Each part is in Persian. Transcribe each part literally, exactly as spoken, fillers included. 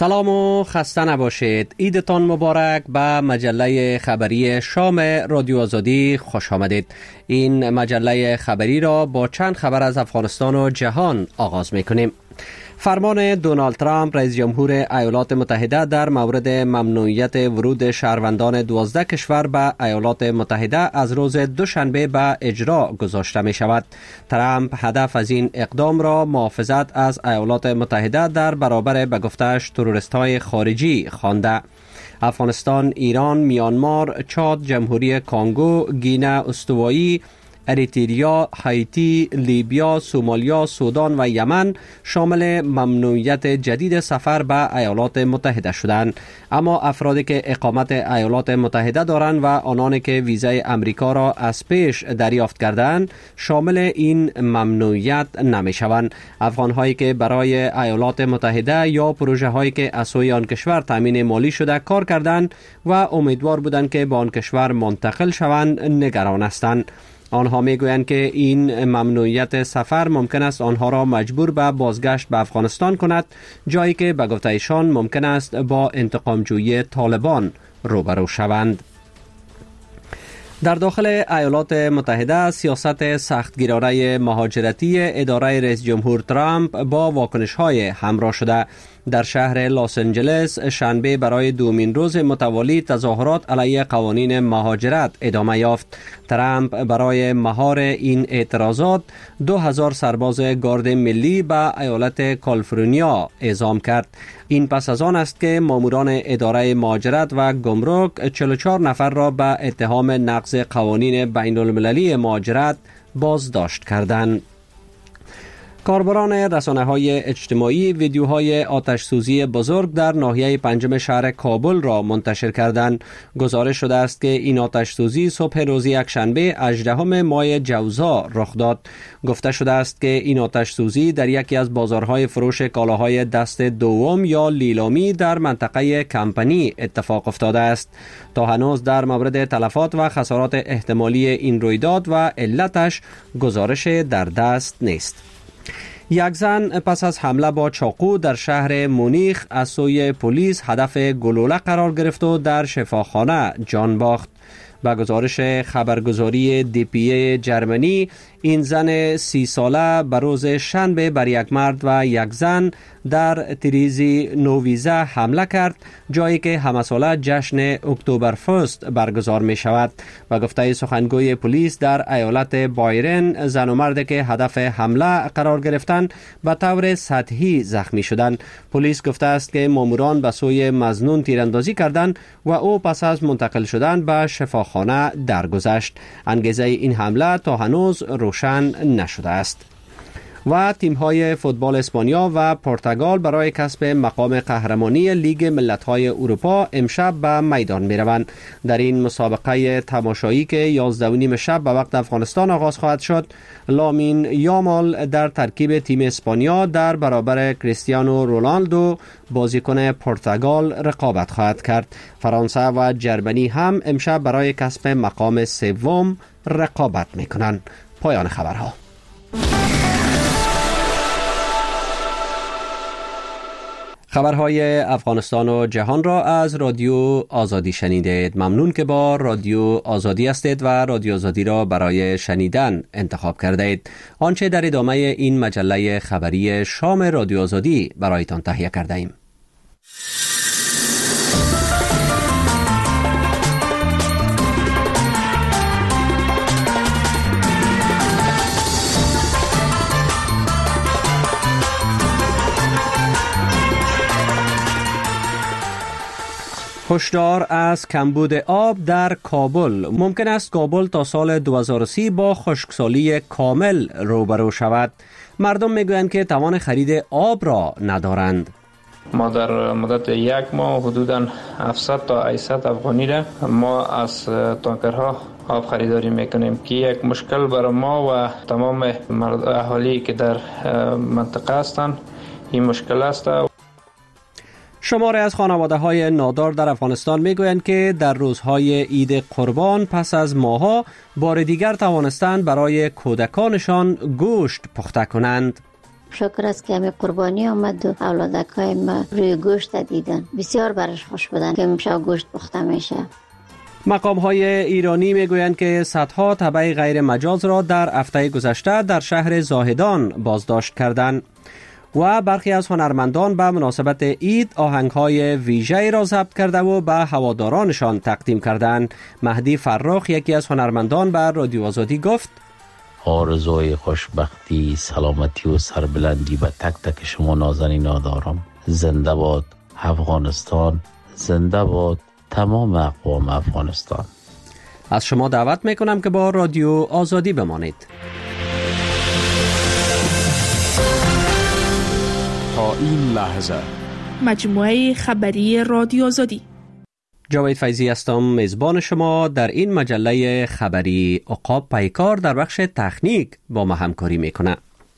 سلام و خسته نباشید. عیدتان مبارک. به مجله خبری شام رادیو آزادی خوش آمدید. این مجله خبری را با چند خبر از افغانستان و جهان آغاز می‌کنیم. فرمان دونالد ترامپ رئیس جمهور ایالات متحده در مورد ممنوعیت ورود شهروندان دوازده کشور به ایالات متحده از روز دوشنبه به اجرا گذاشته می شود. ترامپ هدف از این اقدام را محافظت از ایالات متحده در برابر به گفته‌اش تروریست‌های خارجی خوانده. افغانستان، ایران، میانمار، چاد، جمهوری کانگو، گینه استوایی، اریتریا، هایتی، لیبیا، سومالیا، سودان و یمن شامل ممنوعیت جدید سفر به ایالات متحده شدند. اما افرادی که اقامت ایالات متحده دارند و آنانی که ویزای امریکا را از پیش دریافت کردند شامل این ممنوعیت نمی شوند. افغان‌هایی که برای ایالات متحده یا پروژه هایی که از سوی آن کشور تامین مالی شده کار کردند و امیدوار بودند که به آن کشور منتقل شوند نگران هستند. آنها میگویند که این ممنوعیت سفر ممکن است آنها را مجبور به بازگشت به افغانستان کند، جایی که به گفته ایشان ممکن است با انتقامجویی طالبان روبرو شوند. در داخل ایالات متحده سیاست سختگیرانه مهاجرتی اداره رئیس جمهور ترامپ با واکنش‌های همراه شده. در شهر لس آنجلس شنبه برای دومین روز متوالی تظاهرات علیه قوانین مهاجرت ادامه یافت. ترامپ برای مهار این اعتراضات دو هزار سرباز گارد ملی به ایالت کالیفرنیا اعزام کرد. این پس از آن است که ماموران اداره مهاجرت و گمرک چهل و چهار نفر را به اتهام نقض قوانین بین المللی مهاجرت بازداشت کردند. کاربران رسانه‌های اجتماعی ویدیوهای آتش‌سوزی بزرگ در ناحیه پنجم شهر کابل را منتشر کردند. گزارش شده است که این آتش‌سوزی صبح روز یکشنبه هجدهم ماه جوزا رخ داد. گفته شده است که این آتش‌سوزی در یکی از بازارهای فروش کالاهای دست دوم یا لیلامی در منطقه کمپنی اتفاق افتاده است. تا هنوز در مورد تلفات و خسارات احتمالی این رویداد و علتش گزارش در دست نیست. یک زن پس از حمله با چاقو در شهر مونیخ از سوی پلیس هدف گلوله قرار گرفت و در شفاخانه جان باخت. با گزارش خبرگزاری دی پی ای جرمنی، این زن سی ساله به روز شنبه بر یک مرد و یک زن در تریزی نوویزه حمله کرد، جایی که همه ساله جشن اکتبر فست برگزار می شود. و گفته سخنگوی پلیس در ایالت بایرن، زن و مرد که هدف حمله قرار گرفتند به طور سطحی زخمی شدند. پلیس گفته است که ماموران به سوی مظنون تیراندازی کردند و او پس از منتقل شدن به شفاخانه درگذشت. انگیزه این حمله تا هنوز روشن نشده است. و تیم‌های فوتبال اسپانیا و پرتغال برای کسب مقام قهرمانی لیگ ملت‌های اروپا امشب به میدان می‌روند. در این مسابقه تماشایی که یازده و نیم شب به وقت افغانستان آغاز خواهد شد، لامین یامال در ترکیب تیم اسپانیا در برابر کریستیانو رونالدو بازیکن پرتغال رقابت خواهد کرد. فرانسه و جرمنی هم امشب برای کسب مقام سوم رقابت می‌کنند. پایان خبرها. خبرهای افغانستان و جهان را از رادیو آزادی شنیدید. ممنون که با رادیو آزادی هستید و رادیو آزادی را برای شنیدن انتخاب کردید. آنچه در ادامه این مجله خبری شام رادیو آزادی برایتان تهیه کرده ایم. هشدار از کمبود آب در کابل. ممکن است کابل تا سال دو هزار و سی با خشکسالی کامل روبرو شود. مردم میگویند که توان خرید آب را ندارند. ما در مدت یک ماه حدوداً هفتصد تا هشتصد افغانی را ما از تانکرها آب خریداری میکنیم که یک مشکل برای ما و تمام اهالی که در منطقه هستند این مشکل است. شماری از خانواده‌های نادار در افغانستان میگویند که در روزهای عید قربان پس از ماه‌ها بار دیگر توانستند برای کودکانشان گوشت پخته کنند. شکر است که همه قربانی آمد و اولادکای ما روی گوشت دیدن. بسیار برش خوش بودن که امشب گوشت پخته میشه. مقام های ایرانی میگویند که صدها تبع غیر مجاز را در هفته گذشته در شهر زاهدان بازداشت کردند و برخی از هنرمندان به مناسبت عید آهنگ‌های ویژه‌ای را ضبط کرده و به هوادارانشان تقدیم کردند. مهدی فراخ یکی از هنرمندان به رادیو آزادی گفت: آرزوی خوشبختی، سلامتی و سربلندی به تک تک شما نازنینان دارم. زنده باد افغانستان، زنده باد تمام اقوام افغانستان. از شما دعوت میکنم که با رادیو آزادی بمانید. تا این لحظه مجموعه خبری رادیو آزادی. جاوید فیضی هستم، میزبان شما. در این مجله خبری عقاب پیکار در بخش تکنیک با ما همکاری میکنه.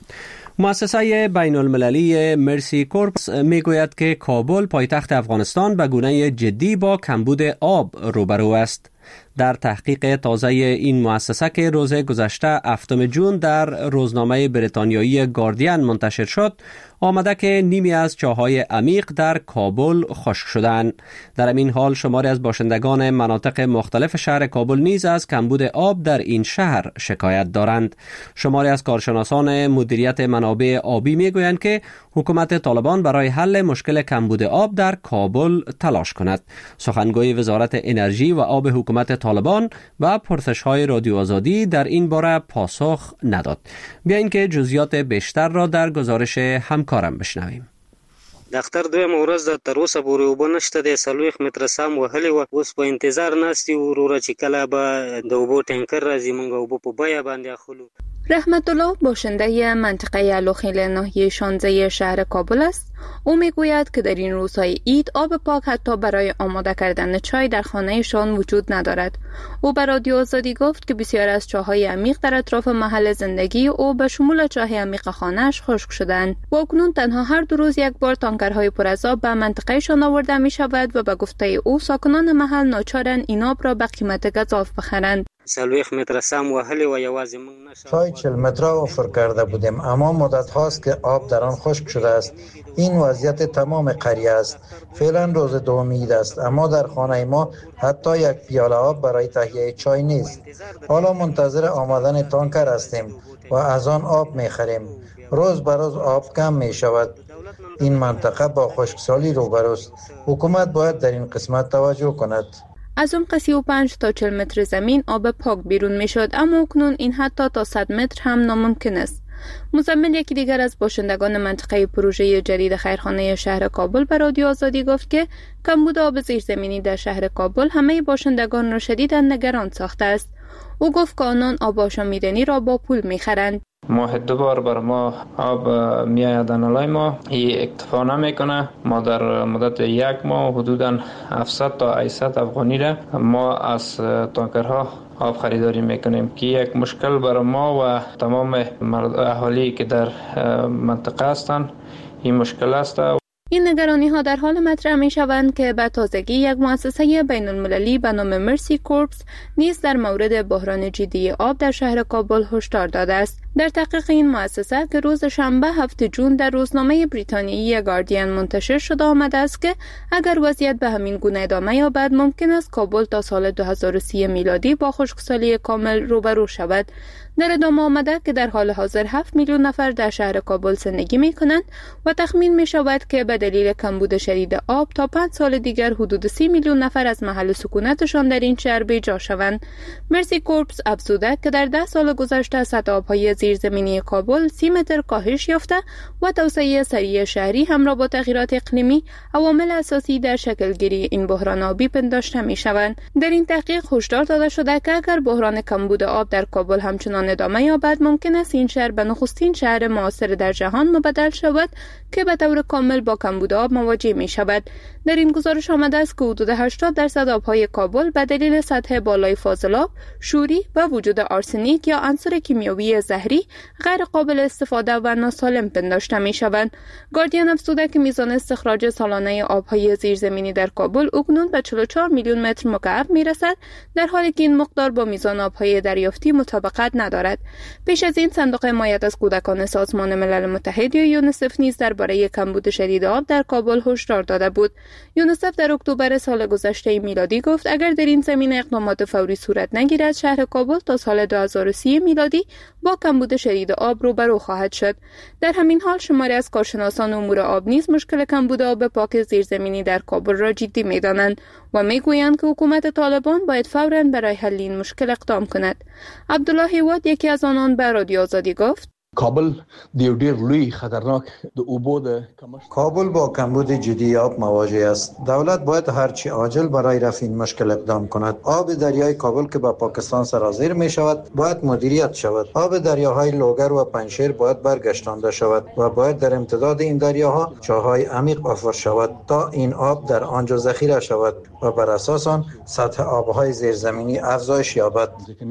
مؤسسه بین المللی مرسی کورپس میگوید که کابل پایتخت افغانستان به گونه جدی با کمبود آب روبرو است. در تحقیق تازه این مؤسسه که روز گذشته هفتم جون در روزنامه بریتانیایی گاردین منتشر شد، آمده که نیمی از چاه‌های عمیق در کابل خشک شدند. در این حال شماری از باشندگان مناطق مختلف شهر کابل نیز از کمبود آب در این شهر شکایت دارند. شماری از کارشناسان مدیریت منابع آبی میگویند که حکومت طالبان برای حل مشکل کمبود آب در کابل تلاش کند. سخنگوی وزارت انرژی و آب حکومت طالبان و پرسش‌های رادیو آزادی در این باره پاسخ نداد. بیایید که جزئیات بیشتر را در گزارش همکارم بشنویم. دختر دویم ورځ د تر اوسه پورې اوبه نشته دی، څلوېښت متره سم وهلې وه. اوس په انتظار ناست یو وروره چې کله به د اوبو ټانکر راځي موږ اوبه په بیه باندې اخلو. رحمت الله باشنده منطقه الوخیل ناحیه شانزه شهر کابل است. او میگوید که در این روزهای عید آب پاک حتی برای آماده کردن چای در خانهشان وجود ندارد. او به رادیو آزادی گفت که بسیار از چاه‌های عمیق در اطراف محل زندگی او به شمول چاه عمیق خانه‌اش خشک شدند و اکنون تنها هر دو روز یک بار تانکرهای پر از آب به منطقهشان آورده می شود و به گفته او ساکنان محل ناچارند این آب را به قیمت گزاف بخرند. څلوېښت متره سم وهلې و، یوازې موږ نشه چای چهل متره وفر کرده بودیم، اما مدت هاست که آب در آن خشک شده است. این وضعیت تمام قریه است. فعلا روز دوم عید است، اما در خانه ما حتی یک پیاله آب برای تهیه چای نیست. حالا منتظر آمدن تانکر هستیم و از آن آب می خریم. روز به روز آب کم می شود. این منطقه با خشکسالی روبروست. حکومت باید در این قسمت توجه کند. از عمق سی و پنج تا چهل متر زمین آب پاک بیرون می شد، اما اکنون این حتی تا صد متر هم ناممکن است. مزمل یکی دیگر از باشندگان منطقه پروژه جدید خیرخانه شهر کابل به رادیو آزادی گفت که کمبود آب زیرزمینی در شهر کابل همه باشندگان را شدیداً نگران ساخته است. او گفت که آنان آب آشامیدنی را با پول می خرند. ماه دو بار بر ما آب میآید نالای ما، این اکتفا نمیکنه. ما در مدت یک ماه حدوداً هفتصد تا هشتصد افغانی را ما از تانکرها آب خریداری میکنیم که یک مشکل بر ما و تمام اهالی که در منطقه هستند این مشکل است. این نگرانی ها در حال مطرح می شوند که به تازگی یک مؤسسه بین المللی به نام مرسی کورپس نیز در مورد بحران جدی آب در شهر کابل هشدار داده است. در تحقیق این مؤسسه که روز شنبه هفتم جون در روزنامه بریتانیایی گاردین منتشر شده آمده است که اگر وضعیت به همین گونه ادامه یابد ممکن است کابل تا سال دو هزار و سی میلادی با خشکسالی کامل روبرو شود. در ادامه آمده که در حال حاضر هفت میلیون نفر در شهر کابل زندگی می کنند و تخمین می شود که به دلیل کمبود شدید آب تا پنج سال دیگر حدود سی میلیون نفر از محل سکونتشان در این شهر بیجا شوند. مرسی کورپس افزوده که در ده سال گذشته سطح آبهای زیرزمینی کابل سی متر کاهش یافته و توسعه سریع شهری همراه با تغییرات اقلیمی عوامل اساسی در شکلگیری این بحران آبی پنداشته می شوند. در این تحقیق هشدار داده شده که اگر بحران کمبود آب در کابل همچنان ادامه یابد ممکن است این شهر به نخستین شهر معاصر در جهان مبدل شود که به طور کامل با کمبود آب مواجه می شود. در این گزارش آمده است که حدود هشتاد درصد آبهای کابل به دلیل سطح بالای فاضلاب، شوری و وجود آرسنیک یا عنصر کیمیایی زهری کشاورزی غیر قابل استفاده و ناسالم پنداشته می شوند. گاردین افزوده که میزان استخراج سالانه آبهای زیرزمینی در کابل اکنون به چهل و چهار میلیون متر مکعب می رسد، در حالی که این مقدار با میزان آبهای دریافتی مطابقت ندارد. پیش از این صندوق حمایت از کودکان سازمان ملل متحد یا یونیسف نیز درباره کمبود شدید آب در کابل هشدار داده بود. یونیسف در اکتبر سال گذشته میلادی گفت اگر در این زمینه اقدامات فوری صورت نگیرد، شهر کابل تا سال دو هزار و سی میلادی با کمبود شدید آب روبرو خواهد شد. در همین حال شماری از کارشناسان امور آب نیز مشکل کمبود آب پاک زیرزمینی در کابل را جدی می‌دانند و میگویند که حکومت طالبان باید فوراً برای حل این مشکل اقدام کند. عبدالله هیواد یکی از آنان به رادیو آزادی گفت کابل دیو ډیر لوی خطرناک د اوبو د کابل با کمبود جدی آب مواجه است. دولت باید هرچی عاجل برای رفع این مشکل اقدام کند. آب دریای کابل که به پاکستان سرازیر می شود باید مدیریت شود. آب دریاهای لوگر و پنجشیر باید برگشتانده شود و باید در امتداد این دریاها چاهای عمیق افور شود تا این آب در آنجا ذخیره شود و بر اساس آن سطح آبهای زیرزمینی افزایش یابد.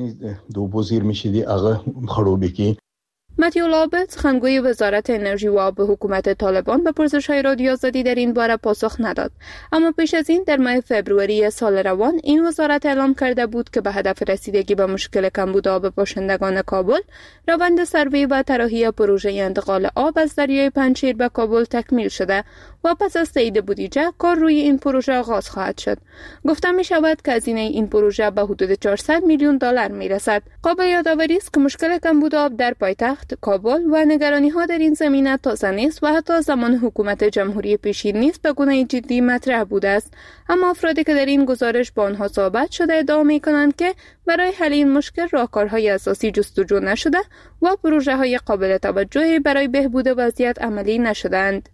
د اوبو زیرمې دي هغه خړوبې کی. متیو لابت، سخنگوی وزارت انرژی و آب حکومت طالبان، به پرسش‌های رادیو آزادی در این باره پاسخ نداد. اما پیش از این در ماه فوریه سال روان این وزارت اعلام کرده بود که به هدف رسیدگی به مشکل کمبود آب باشندگان کابل، روند سروی و طراحی پروژه انتقال آب از دریای پنجشیر به کابل تکمیل شده و پس از تایید بودجه کار روی این پروژه آغاز خواهد شد. گفته می شود که هزینه این پروژه به حدود چهارصد میلیون دلار می رسد. قابل یادآوری است که مشکل کمبود آب در پایتخت کابل و نگرانی ها در این زمینه تازه نیست و حتی زمان حکومت جمهوری پیشین نیز به گونه جدی مطرح بوده است. اما افرادی که در این گزارش با آنها صحبت شده ادعا می کنند که برای حل این مشکل راهکارهای اساسی جستجو نشده و پروژه های قابل توجهی برای بهبود وضعیت عملی نشدند.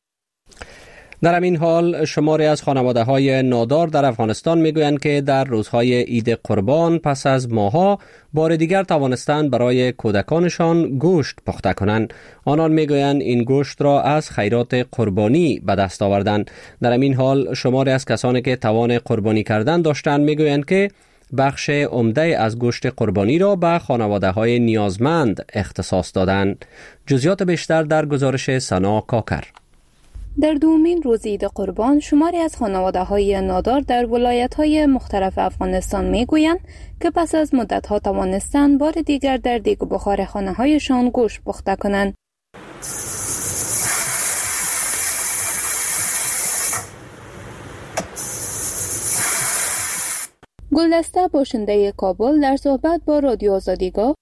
در همین حال شماری از خانواده‌های نادار در افغانستان میگویند که در روزهای عید قربان پس از ماه‌ها بار دیگر توانستند برای کودکانشان گوشت پخته کنند. آنان میگویند این گوشت را از خیرات قربانی به دست آوردند. در همین حال شماری از کسانی که توان قربانی کردن داشتند میگویند که بخش عمده از گوشت قربانی را به خانواده‌های نیازمند اختصاص دادند. جزئیات بیشتر در گزارش سنا کاکر. در دومین روز عید قربان شماری از خانواده‌های نادار در ولایت‌های مختلف افغانستان می‌گویند که پس از مدت‌ها توانستند بار دیگر در دیگ بخار خانه‌هایشان گوشت پخته کنند. گلدسته باشنده کابل در صحبت با رادیو آزادی گفت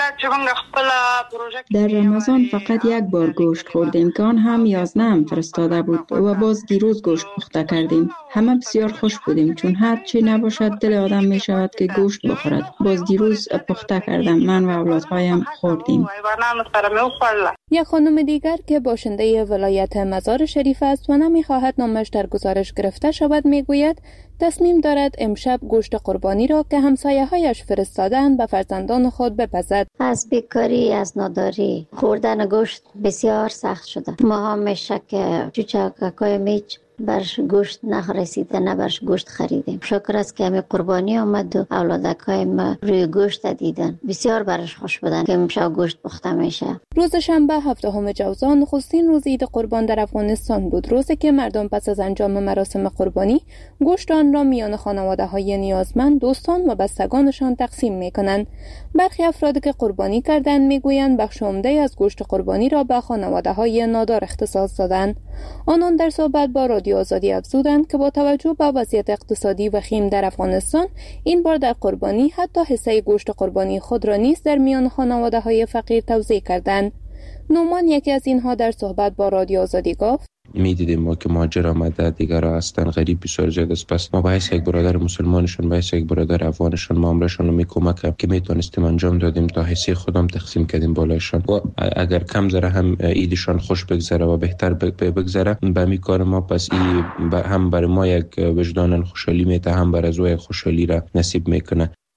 در رمضان فقط یک بار گوشت خوردیم که آن هم یازده هم فرستاده بود و باز دیروز گوشت پخته کردیم. همه بسیار خوش بودیم چون هر چی نباشد دل آدم می شود که گوشت بخورد. باز دیروز پخته کردم، من و اولادهایم خوردیم. یک خانم دیگر که باشنده ولایت مزار شریف است و نمی خواهد نامش در گزارش گرفته شود میگوید تصمیم دارد امشب گوشت قربانی را که همسایه‌هایش فرستادند به فرزندان خود بپزد. از بیکاری، از ناداری خوردن گوشت بسیار سخت شده. ما هم میشه که چوچککای میچ برش گوشت نرسیده، نه برش گوشت خریدیم. شکر است که همه قربانی آمد و اولادکای ما روی گوشت دیدن. بسیار برش خوش بودن که امشب گوشت پخته میشه. روز شنبه هفتم جوزان نخستین روز عید قربان در افغانستان بود، روزی که مردم پس از انجام مراسم قربانی گوشت آن را میان خانواده‌های نیازمند، دوستان و بستگانشان تقسیم میکنند. برخی افرادی که قربانی کردند میگویند بخش عمده از گوشت قربانی را به خانواده‌های نادار اختصاص دادند. آنان در صحبت با رادیو آزادی افزودند که با توجه به وضعیت اقتصادی وخیم در افغانستان این بار در قربانی حتی حصه گوشت قربانی خود را نیز در میان خانواده‌های فقیر توزیع کردند. نومان یکی از اینها در صحبت با رادیو آزادی گفت میدیدیم ما که مهاجر آمده دیگر را هستن، غریب بسیار زیاد است. پس ما باید یک برادر مسلمانشون، باید یک برادر افغانشون معاملهشون رو میکمک که میتونستیم انجام دادیم تا حصه خودم تقسیم کردیم بالایشان و اگر کم ذره هم عیدشان خوش بگذره و بهتر بگذره به می کار ما، پس این هم برای ما یک وجدان خوشحالی میته، هم برای زوی خوشحالی را نصیب میکنه.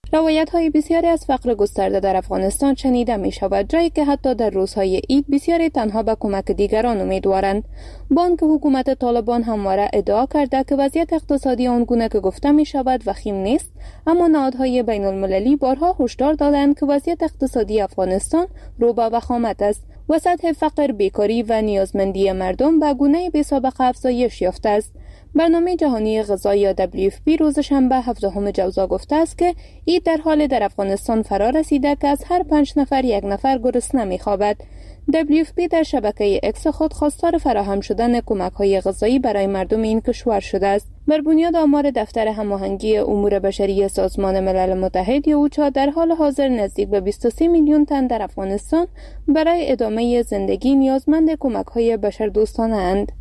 روایت‌های بسیاری از فقر گسترده در افغانستان شنیده می‌شود، جایی که حتی در روزهای عید بسیاری تنها به کمک دیگران امیدوارند. بانک حکومت طالبان همواره ادعا کرده که وضعیت اقتصادی آنگونه که گفته می‌شود وخیم نیست، اما نهادهای بین‌المللی بارها هشدار دادند که وضعیت اقتصادی افغانستان رو به وخامت است و سطح فقر، بیکاری و نیازمندی مردم به گونه بی‌سابقه افزایش یافته است. برنامه جهانی غذا یا دبلیو اف پی روز شنبه هفدهم جوزا گفته است که عید در حال در افغانستان فرا رسیده که از هر پنج نفر یک نفر گرسنه می‌خوابد. دبلیو اف پی در شبکه اکس خود خواستار فراهم شدن کمک‌های غذایی برای مردم این کشور شده است. بر بنیاد آمار دفتر هماهنگی امور بشری سازمان ملل متحد یا اوچا، در حال حاضر نزدیک به بیست و سه میلیون تن در افغانستان برای ادامه زندگی نیازمند کمک‌های بشردوستانه اند.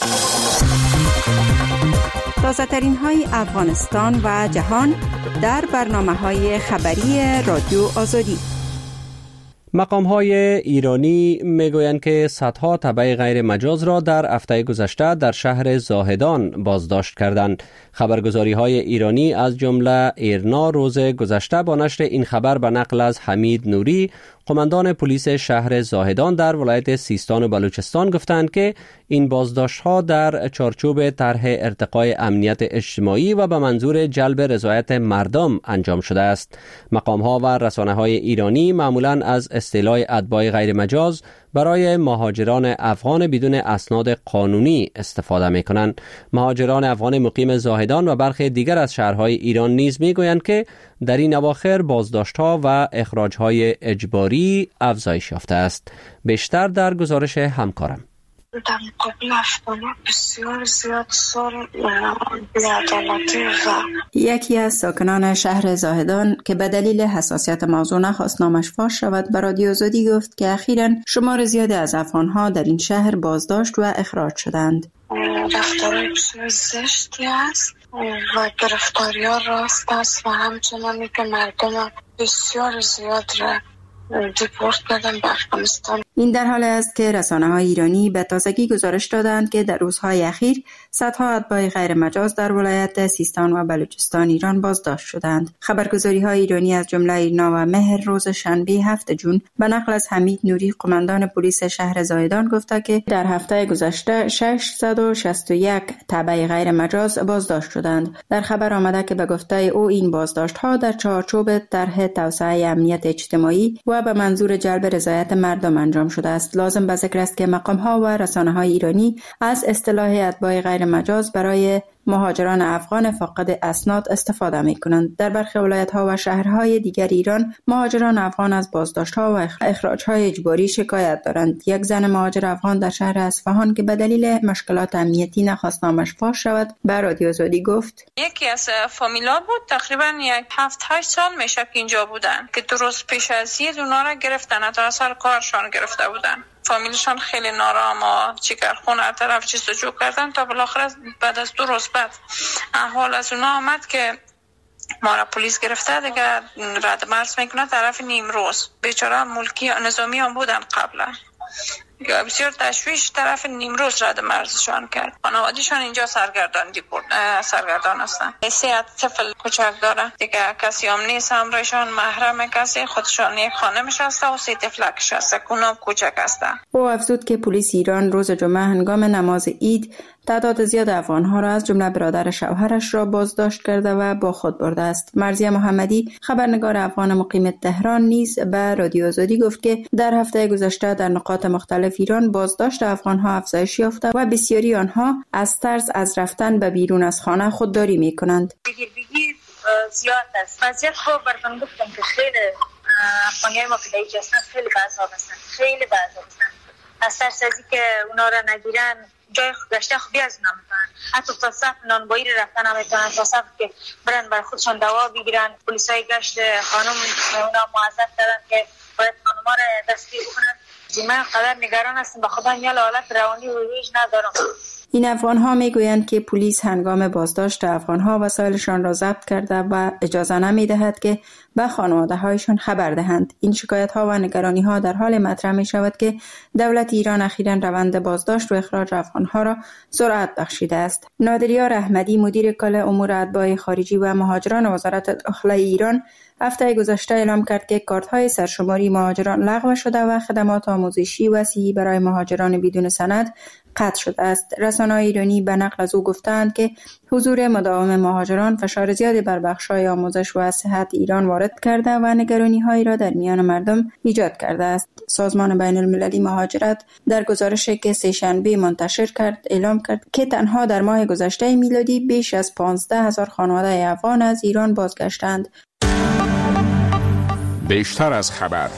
تازه ترین های افغانستان و جهان در برنامه های خبری رادیو آزادی. مقام‌های ایرانی میگویند که صدها تبع غیر مجاز را در هفته گذشته در شهر زاهدان بازداشت کردند. خبرگزاری‌های ایرانی از جمله ایرنا روز گذشته با نشر این خبر به نقل از حمید نوری، قماندان پلیس شهر زاهدان در ولایت سیستان و بلوچستان گفتند که این بازداشت‌ها در چارچوب طرح ارتقای امنیت اجتماعی و به منظور جلب رضایت مردم انجام شده است. مقام‌ها و رسانه‌های ایرانی معمولاً از اصطلاح اتباع غیر مجاز برای مهاجران افغان بدون اسناد قانونی استفاده می‌کنند. مهاجران افغان مقیم زاهدان و برخی دیگر از شهرهای ایران نیز می‌گویند که در این اواخر بازداشت‌ها و اخراج‌های اجباری افزایش یافته است. بیشتر در گزارش همکارم. در مقابل افغان‌ها بسیار زیاد سال بی‌عدالتی و یکی از ساکنان شهر زاهدان که به دلیل حساسیت موضوع نخواست نامش فاش شود به رادیو آزادی گفت که اخیراً شمار زیادی از افغان‌ها در این شهر بازداشت و اخراج شدند. رفتارهای بسیار زشتی است و گرفتاری‌ها راست است و همچنانی که مردم بسیار زیاد را دیپورت کردن به افغانستان. این در حالی است که رسانه‌های ایرانی به تازگی گزارش دادند که در روزهای اخیر صدها اتباع غیر مجاز در ولایت سیستان و بلوچستان ایران بازداشت شدند. خبرگزاری‌های ایرانی از جمله ایرنا و مهر روز شنبه هفتم ژوئن به نقل از حمید نوری، قماندان پلیس شهر زاهدان گفته که در هفته گذشته ششصد و شصت و یک تبع غیر مجاز بازداشت شدند. در خبر آمده که به گفته او این بازداشت‌ها در چارچوب طرح توسعه امنیت اجتماعی و به منظور جلب رضایت مردم انجام شده است. لازم به ذکر است که مقام‌ها و رسانه‌های ایرانی از اصطلاح اتباع غیر مجاز برای مهاجران افغان فاقد اسناد استفاده می‌کنند. در برخی ولایت‌ها و شهرهای دیگر ایران مهاجران افغان از بازداشت‌ها و اخراج‌های اجباری شکایت دارند. یک زن مهاجر افغان در شهر اصفهان که به دلیل مشکلات امنیتی نخواست نامش فاش شود به رادیو آزادی گفت: یکی از فامیلا بود، تقریبا یک هفت هشت سال میشه که اینجا بودن که درست پیش از عید اونا را گرفتن، تا سر کارشان گرفته بودن. فامیلشان خیلی نارام و چیکارخونه هر طرف جستجو کردن تا بالاخره بعد از دو روز بعد احوال از اونا آمد که ما را پلیس گرفته دیگه رد مرز میکنه طرف نیمروز. بیچاره ملکی نظامی هم بودن قبلا، بسیار تشویش طرف نیمروز رد مرزشان کرد. خانواده‌شان اینجا سرگردان دیپورت سرگردان هستن. سه طفل کوچک داره دیگه، کسی هم نیست همراهشان، محرم کسی، خودشان یک خانه نشسته و سه طفلکش هسته، اونم کوچک هستن. او افزود که پلیس ایران روز جمعه هنگام نماز عید تعداد زیاد افغان‌ها را از جمله برادر شوهرش را بازداشت کرده و با خود برده است. مرزیه محمدی، خبرنگار افغان مقیم تهران، نیز به رادیو آزادی گفت که در هفته گذشته در نقاط مختلف ایران بازداشت افغان‌ها افزایش یافته و بسیاری آنها از ترس از رفتن به بیرون از خانه خودداری می‌کنند. بگیر بگیر زیاد است. وضعیت خوب براتون گفتم که خیلی افغانیای ما که اینجا هستن خیلی بعضا هستن، خیلی بعضا هستن. از ترس از اینکه اونا را نگیرن جای گشته خوبی از اونا میکنن، حتی تا صف نانبایی رو رفتن هم میتونن، تا صف که برن برای خودشان دوا بگیرن. پلیسای گشت خانم اونا معذب کردن که باید خانوما رو دستگیر بکنن. من قدر نگران هستم، به خدا میال حالت روانی و هیچ ندارم. این افغان‌ها میگویند که پلیس هنگام بازداشت افغان‌ها وسایلشان را ضبط کرده و اجازه نمی‌دهد که به خانواده‌هایشان خبر دهند. این شکایت‌ها و نگرانی‌ها در حال مطرح می‌شود که دولت ایران اخیراً روند بازداشت و اخراج افغان‌ها را سرعت بخشیده است. نادریار احمدی، مدیر کل امور اتباع خارجی و مهاجران وزارت داخله ایران، هفته گذشته اعلام کرد که کارت‌های سرشماری مهاجران لغو شده و خدمات آموزشی و صحی برای مهاجران بدون سند قطع شده است. رسانه‌های ایرانی به نقل از او گفتند که حضور مداوم مهاجران فشار زیادی بر بخش‌های آموزش و صحت ایران وارد کرده و نگرانی‌هایی را در میان مردم ایجاد کرده است. سازمان بین‌المللی مهاجرت در گزارشی که سه‌شنبه منتشر کرد اعلام کرد که تنها در ماه گذشته میلادی بیش از پانزده هزار خانواده افغان از ایران بازگشتند. بیشتر از خبر.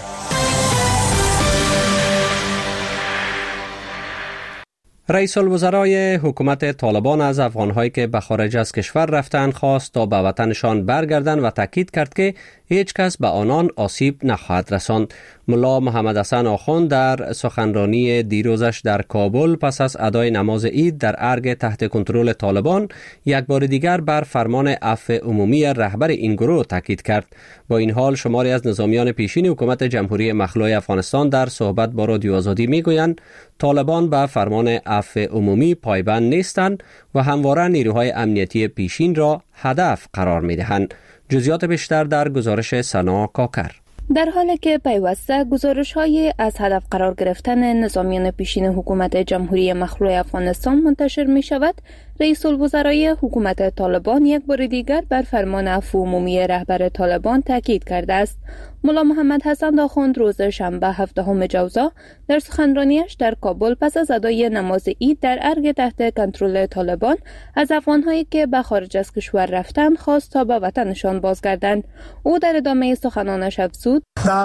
رئیس الوزرای حکومت طالبان از افغان‌هایی که به خارج از کشور رفتند خواست تا به وطنشان برگردند و تاکید کرد که هیچ کس به آنان آسیب نخواهد رساند. ملا محمد حسن آخوند در سخنرانی دیروزش در کابل پس از ادای نماز عید در ارگ تحت کنترل طالبان یک بار دیگر بر فرمان عفو عمومی رهبر این گروه تاکید کرد. با این حال شماری از نظامیان پیشین حکومت جمهوری مخلوع افغانستان در صحبت با رادیو آزادی میگویند طالبان به فرمان عفو عمومی پایبند نیستند و همواره نیروهای امنیتی پیشین را هدف قرار میدهند. جزئیات بیشتر در گزارش سنا کاکر. در حالی که پیوسته گزارش‌های از هدف قرار گرفتن نظامیان پیشین حکومت جمهوری مخلوع افغانستان منتشر می شود، رئیس الوزرای حکومت طالبان یک بار دیگر بر فرمان عفو عمومی رهبر طالبان تاکید کرده است. ملا محمد حسن آخوند روز شنبه هفدهم جوزا در سخنرانیش در کابل پس از ادای نماز عید در ارگ تحت کنترل طالبان از افغان‌هایی که به خارج از کشور رفتند خواست تا به وطنشان بازگردند. او در ادامه سخنانش افزود: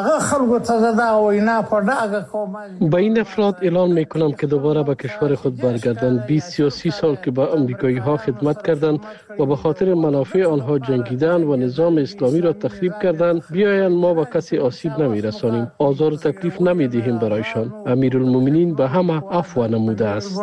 با این افراد اعلام میکنم که دوباره به کشور خود برگردند. بیست یا سی سال که به امریکایی ها خدمت کردند و به خاطر منافع آنها جنگیدند و نظام اسلامی را تخریب کردند، بیایند ما به کسی آسیب نمی رسانیم، آزار و تکلیف نمی دهیم برایشان. امیرالمومنین به همه عفو نموده است.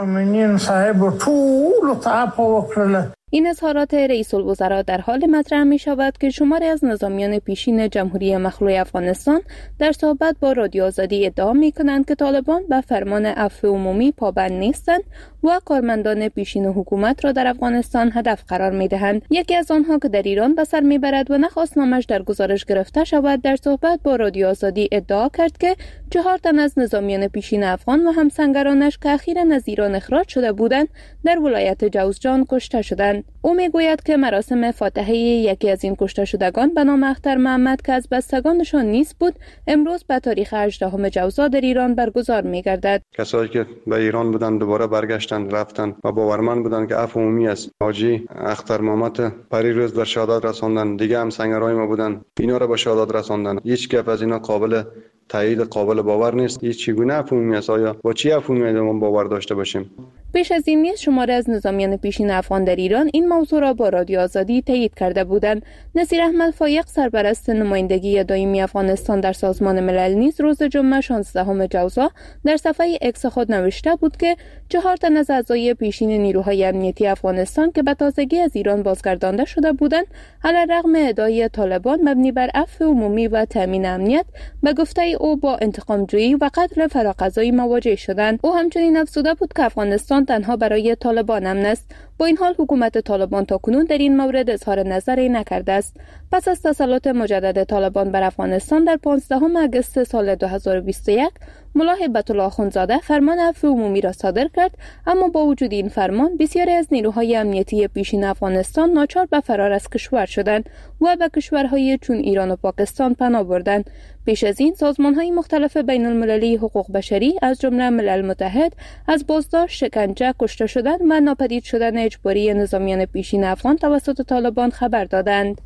این اظهارات رئیس الوزراء در حال مطرح می شود که شماری از نظامیان پیشین جمهوری مخلوع افغانستان در صحبت با رادیو آزادی ادعا می کنند که طالبان به فرمان عفو عمومی پابند نیستند و کارمندان پیشین حکومت را در افغانستان هدف قرار می دهند. یکی از آنها که در ایران به سر می برد و نخواست نامش در گزارش گرفته شود، در صحبت با رادیو آزادی ادعا کرد که چهار تن از نظامیان پیشین افغان و همسنگرانش که اخیراً از ایران اخراج شده بودند در ولایت جوزجان کشته شدند. او میگوید که مراسم فاتحه یکی از این کشته شدگان به نام اختر محمد که از بستگانشان نیست بود امروز به تاریخ هجدهم جوزا در ایران برگزار می‌گردد. کسایی که به ایران بودند دوباره برگشتند رفتند و باورمند بودند که عفو عمومی است. حاجی اختر محمد پریروز در شهادت رساندن، دیگه هم سنگرای ما بودند، اینا را به شهادت رساندن. هیچ کس از اینا قابل تایید قابل باور نیست. هیچ چگونه عفو عمومی است؟ آیا با چی عفو عمومی باور داشته باشیم؟ پیش از این نیز شماره از نظامیان پیشین افغان در ایران این موضوع را با رادیو آزادی تایید کرده بودند. نصیر احمد فایق سرپرست نمایندگی دائمی افغانستان در سازمان ملل نیز روز جمعه شانزدهم جوزا در صفحه اکس خود نوشته بود که چهار تن از اعضای پیشین نیروهای امنیتی افغانستان که به تازگی از ایران بازگردانده شده بودند علیرغم ادعای طالبان مبنی بر عفو عمومی و تامین امنیت به گفته او با انتقام‌جویی و قتل فراقضایی مواجه شدند. او همچنین افزوده بود که افغانستان تنها برای طالبان امن است. با این حال حکومت طالبان تاکنون در این مورد اظهار نظری نکرده است. پس از تسلط مجدد طالبان بر افغانستان در پانزدهم آگوست سال دو هزار و بیست و یک ملا هیبت الله اخوندزاده فرمان عفو عمومی را صادر کرد، اما با وجود این فرمان بسیاری از نیروهای امنیتی پیشین افغانستان ناچار به فرار از کشور شدند و به کشورهای چون ایران و پاکستان پناه بردند. پیش از این سازمان‌های مختلف بین المللی حقوق بشری از جمله ملل متحد از بازداشت، شکنجه، کشته شدن و ناپدید شدن اجباری نظامیان پیشین افغان توسط طالبان خبر دادند.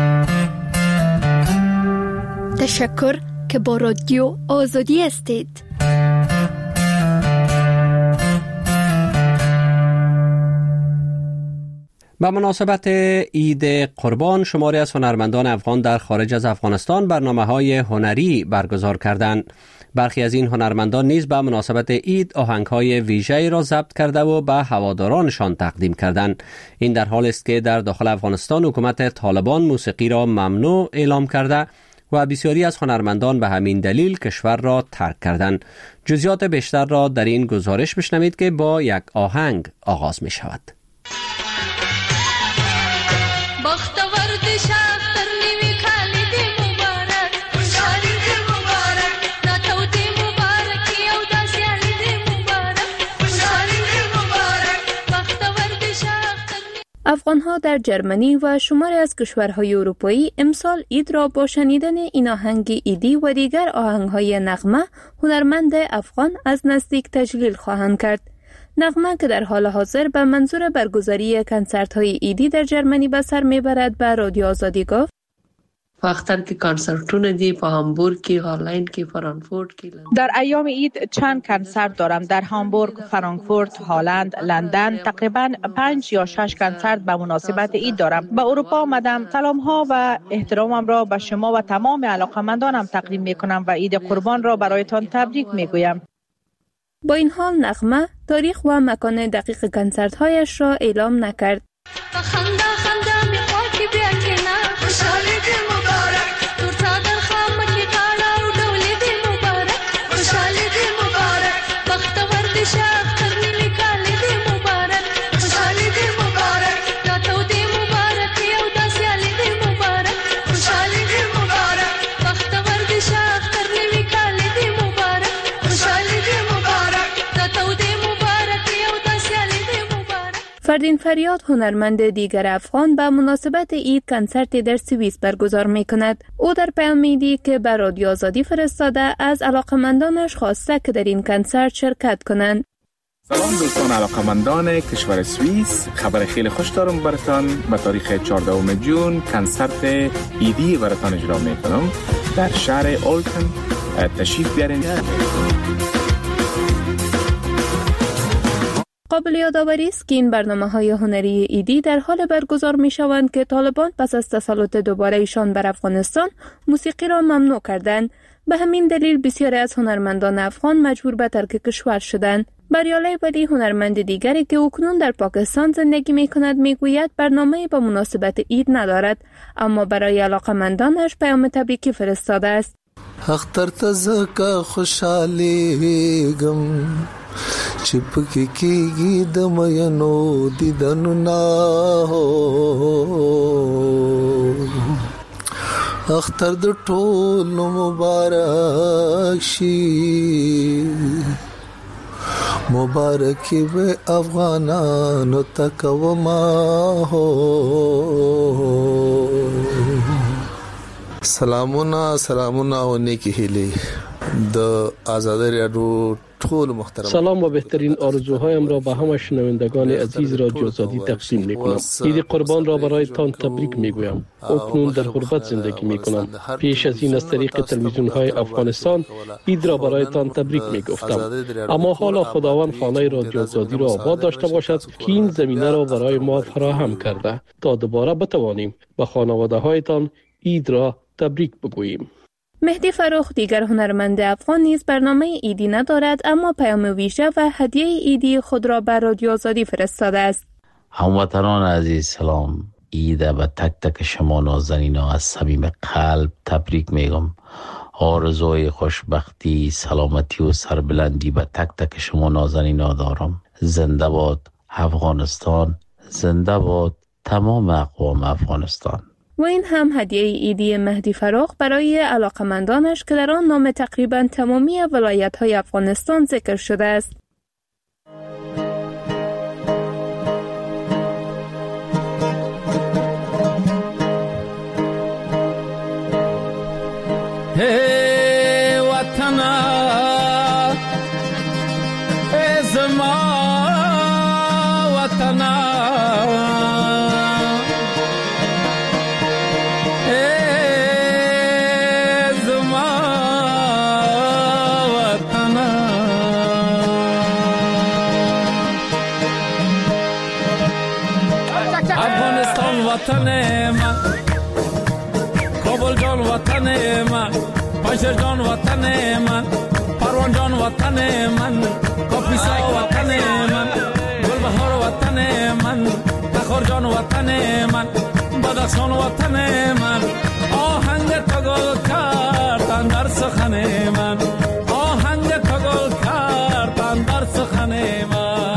تشکر که با رادیو آزادی هستید. به مناسبت عید قربان شماری از هنرمندان افغان در خارج از افغانستان برنامه‌های هنری برگزار کردند. برخی از این هنرمندان نیز به مناسبت عید آهنگ‌های ویژه‌ای را ضبط کرده و به هوادارانشان تقدیم کردند. این در حالی است که در داخل افغانستان حکومت طالبان موسیقی را ممنوع اعلام کرده و بسیاری از هنرمندان به همین دلیل کشور را ترک کردند. جزئیات بیشتر را در این گزارش بشنوید که با یک آهنگ آغاز می شود. افغان‌ها در جرمنی و شماری از کشورهای اروپایی امسال عید را با شنیدن این آهنگ عیدی و دیگر آهنگ‌های نغمه هنرمند افغان از نزدیک تجلیل خواهند کرد. نغمه که در حال حاضر به منظور برگزاری کنسرت‌های عیدی در جرمنی به سر می‌برد به رادیو آزادی گفت: وقتی که کنسرتونه دی په هامبورگ کې، هالند کې، فرانکفورت کې. در ایام عید چند کنسرت دارم در هامبورگ، فرانکفورت، هالند، لندن. تقریبا پنج یا شش کنسرت به مناسبت عید دارم. به اروپا آمدم. سلام ها و احترامم را به شما و تمام علاقه‌مندانم تقدیم می‌کنم و عید قربان را برایتان تبریک می‌گویم. با این حال نغمه تاریخ و مکان دقیق کنسرت‌هایش را اعلام نکرد. فردین فریاد هنرمند دیگر افغان به مناسبت عید کنسرتی در سوئیس برگزار می کند. او در پیام عیدی که به رادیو آزادی فرستاده از علاقمندانش خواسته که در این کنسرت شرکت کنند. سلام دوستان علاقمندان کشور سوئیس، خبر خیلی خوش دارم براتان. به تاریخ چهاردهم جون کنسرت عیدی براتان اجرا می کنم در شهر اولتن. تشریف بیارین. قابل یادآوری است که این برنامه‌های هنری عیدی در حال برگزار می‌شوند که طالبان پس از تسلط دوباره ایشان بر افغانستان موسیقی را ممنوع کردند. به همین دلیل بسیاری از هنرمندان افغان مجبور به ترک کشور شدند. بریالی ولی هنرمند دیگری که اکنون در پاکستان زندگی می‌کند می‌گوید برنامه‌ای به مناسبت عید ندارد، اما برای علاقه‌مندانش پیام تبریکی فرستاده است. اختر تزکا خوشحالیګم چې پکې کېږي د مینو دیدنونه اختر د ټولو مبارک شي مبارکي به افغانانو ته کومه سلامونه سلامونه او نیکی هیلې د آزادی رادیو ټول محترم. سلام و بهترین آرزوهایم را به همه شنوندگان عزیز رادیو آزادی تقدیم می‌کنم. عید قربان را برایتان تبریک می‌گویم. اکنون در غربت زندگی می‌کنم. پیش از این از طریق تلویزیون‌های افغانستان عید را برایتان تبریک می‌گفتم. اما حالا خداوند خانه رادیو آزادی را آباد داشته باشد که این زمینه را برای ما فراهم کرده تا دوباره بتوانیم به خانواده‌هایتان عید را تبریک بگوییم. مهدی فروخ دیگر هنرمند افغان نیز برنامه عیدی ندارد، اما پیام ویژه و هدیه عیدی خود را بر رادیو آزادی فرستاده است. هموطنان عزیز سلام. عید به تک تک شما نازنینان از صمیم قلب تبریک میگم. آرزوی خوشبختی، سلامتی و سربلندی به تک تک شما نازنینان دارم. زنده باد افغانستان، زنده باد تمام اقوام افغانستان. و این هم هدیه عیدی مهدی فروخ برای علاقمندانش که در آن نام تقریبا تمامی ولایت‌های افغانستان ذکر شده است. Hey watana hey zama watana بلبل جان وطن من، پنشر جان وطن من، پروان جان وطن من، کاپیسا وطن من، گلبهار وطن من، تخار جان وطن من، بدخشان وطن من. آهنگ تو گل کردن در سخن من، آهنگ تو گل کردن در سخن من.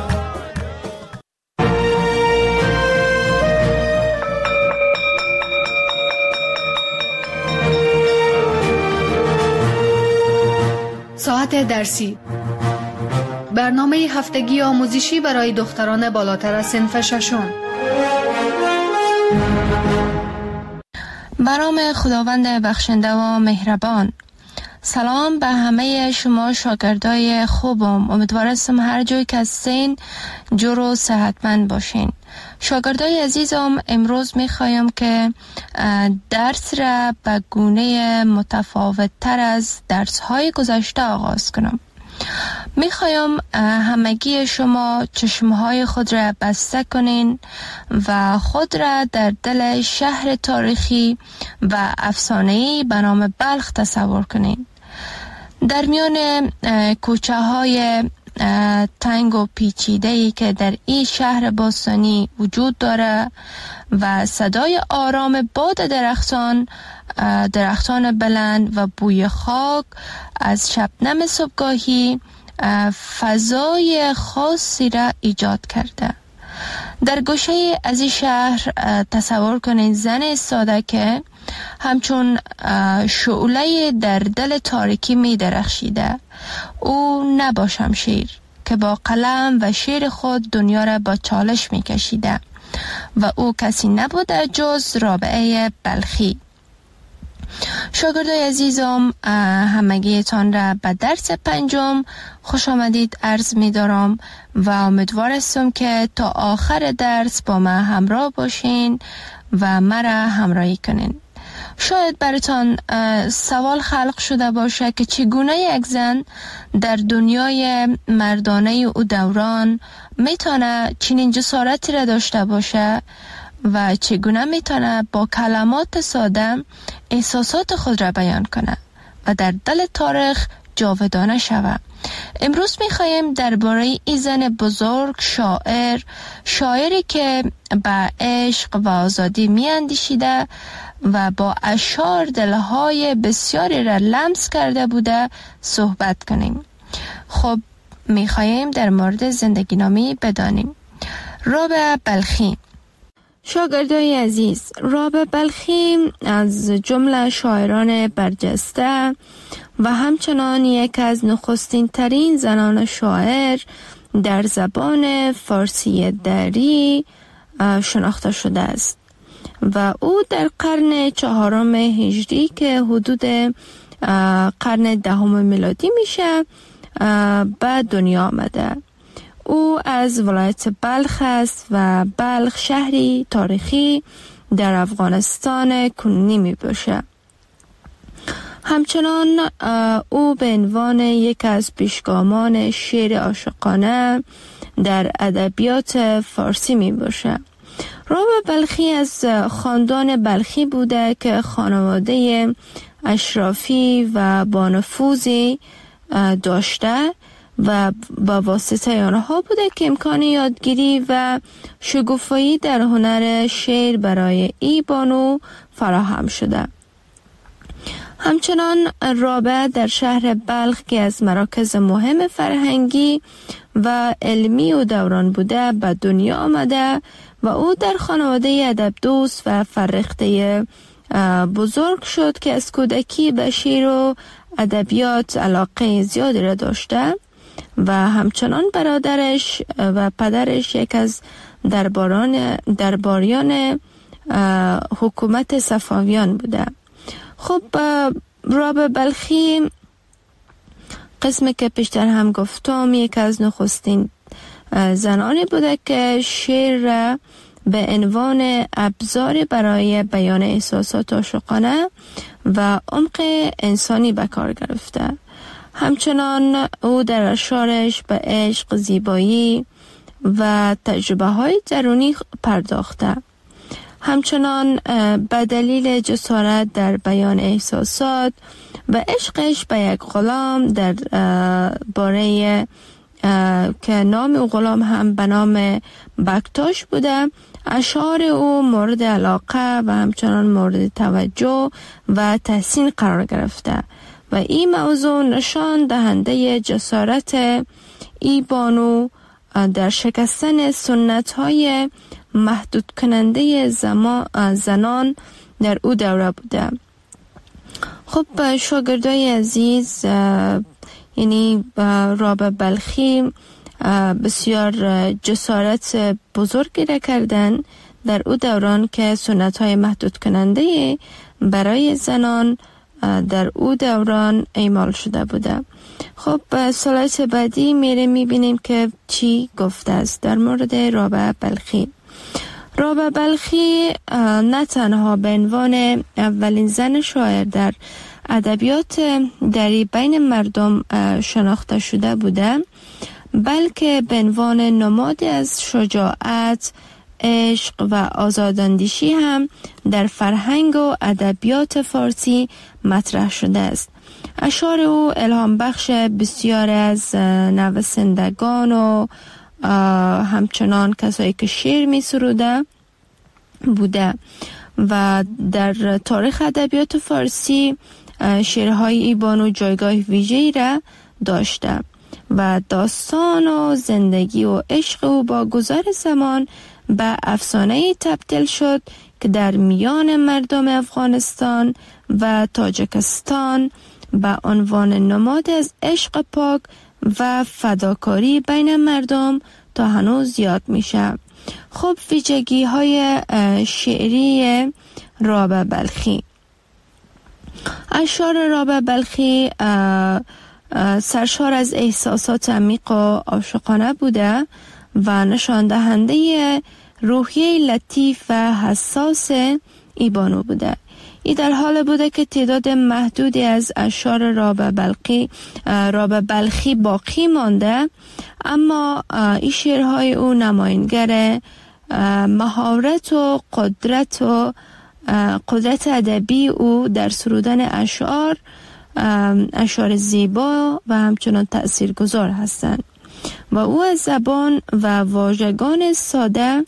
ساعت درسی، برنامه هفتگی آموزشی برای دختران بالاتر از صنف ششم. به نام خداوند بخشنده و مهربان. سلام به همه شما شاگردای خوبم. امیدوارم هر جایی که هستین جور و صحتمند باشین. شاگردای عزیزم، امروز میخوایم که درس را به گونه متفاوت تر از درس های گذشته آغاز کنم. میخوایم همگی شما چشمهای خود را بسته کنین و خود را در دل شهر تاریخی و افسانه‌ای به نام بلخ تصور کنین. در میان کوچه های تنگ و پیچیده‌ای که در این شهر باستانی وجود داره و صدای آرام باد درختان درختان بلند و بوی خاک از شبنم صبحگاهی فضای خاصی را ایجاد کرده. در گوشه از این شهر تصور کنید زن ایستاده که همچون شعله در دل تاریکی می درخشیده. او نه با شمشیر که با قلم و شعر خود دنیا را با چالش می کشیده و او کسی نبوده جز رابعه بلخی. شاگردای عزیزم، همگیتان را به درس پنجم خوش آمدید عرض می دارم و امیدوار هستم که تا آخر درس با من همراه باشین و مرا همراهی کنین. شاید براتان سوال خلق شده باشه که چگونه یک زن در دنیای مردانه او دوران میتونه چنین جسارتی را داشته باشه و چگونه میتونه با کلمات ساده احساسات خود را بیان کنه و در دل تاریخ جاودانه شوه. امروز میخوایم درباره این زن بزرگ، شاعر شاعری که به عشق و آزادی میاندیشیده و با اشعار دلهای بسیاری را لمس کرده بوده صحبت کنیم. خب میخوایم در مورد زندگی نامی بدانیم. رابعه بلخی. شاگردای عزیز، رابعه بلخی از جمله شاعران برجسته و همچنان یک از نخستین ترین زنان شاعر در زبان فارسی دری شناخته شده است و او در قرن چهارم هجری که حدود قرن دهم میلادی میشه به دنیا آمده. او از ولایت بلخ است و بلخ شهری تاریخی در افغانستان کنونی می باشه. همچنان او به عنوان یک از پیشگامان شعر عاشقانه در ادبیات فارسی می باشه. رابعه بلخی از خاندان بلخی بوده که خانواده اشرافی و با نفوذی داشته و با واسطه آنها بوده که امکان یادگیری و شگوفایی در هنر شعر برای ای بانو فراهم شده. همچنان رابعه در شهر بلخ که از مراکز مهم فرهنگی و علمی و دوران بوده به دنیا آمده و او در خانواده ادب دوست و فرخته بزرگ شد که از کودکی به شعر و ادبیات علاقه زیادی را داشته و همچنان برادرش و پدرش یک از درباران درباریان حکومت صفویان بوده. خب رابعه بلخی قسمی که پیشتر هم گفتم یک از نخستین زنانی بوده که شعر را به عنوان ابزار برای بیان احساسات عاشقانه و عمق انسانی به کار گرفته. همچنان او در اشعارش به عشق، زیبایی و تجربه های درونی پرداخته. همچنان به دلیل جسارت در بیان احساسات و عشقش به یک غلام در باره که نام او غلام هم به نام بکتاش بوده، اشعار او مورد علاقه و همچنان مورد توجه و تحسین قرار گرفته و این موضوع نشان دهنده جسارت ای بانو در شکستن سنت های محدود کننده زنان در او دوره بوده. خب شاگردای عزیز، یعنی رابعه بلخی بسیار جسارت بزرگی را کردن در او دوران که سنت های محدود کننده برای زنان در او دوران اعمال شده بوده. خب سلایت بعدی میره میبینیم که چی گفته است در مورد رابعه بلخی. رابعه بلخی نه تنها به عنوان اولین زن شاعر در ادبیات دری بین مردم شناخته شده بوده، بلکه به عنوان نمادی از شجاعت، عشق و آزاداندیشی هم در فرهنگ و ادبیات فارسی مطرح شده است. اشعار او الهام بخش بسیار از نویسندگان و همچنان کسایی که شعر می سروده بوده و در تاریخ ادبیات فارسی شعرهای ای بانو جایگاه ویژه‌ای را داشته و داستان و زندگی و عشق او با گذر زمان به افسانه‌ای تبدیل شد که در میان مردم افغانستان و تاجیکستان به عنوان نماد از عشق پاک و فداکاری بین مردم تا هنوز یاد میشه. خب ویژگی های شعری رابعه بلخی. اشعار رابعه بلخی سرشار از احساسات عمیق و عاشقانه بوده و نشان دهنده روحیه لطیف و حساس ای بانو بوده. ای در حال بوده که تعداد محدودی از اشعار رابعه بلخی رابعه بلخی باقی مانده، اما این شعرهای او نمایانگر مهارت و قدرت و قدرت ادبی او در سرودن اشعار اشعار زیبا و همچنان تأثیرگذار هستند و او از زبان و واژگان ساده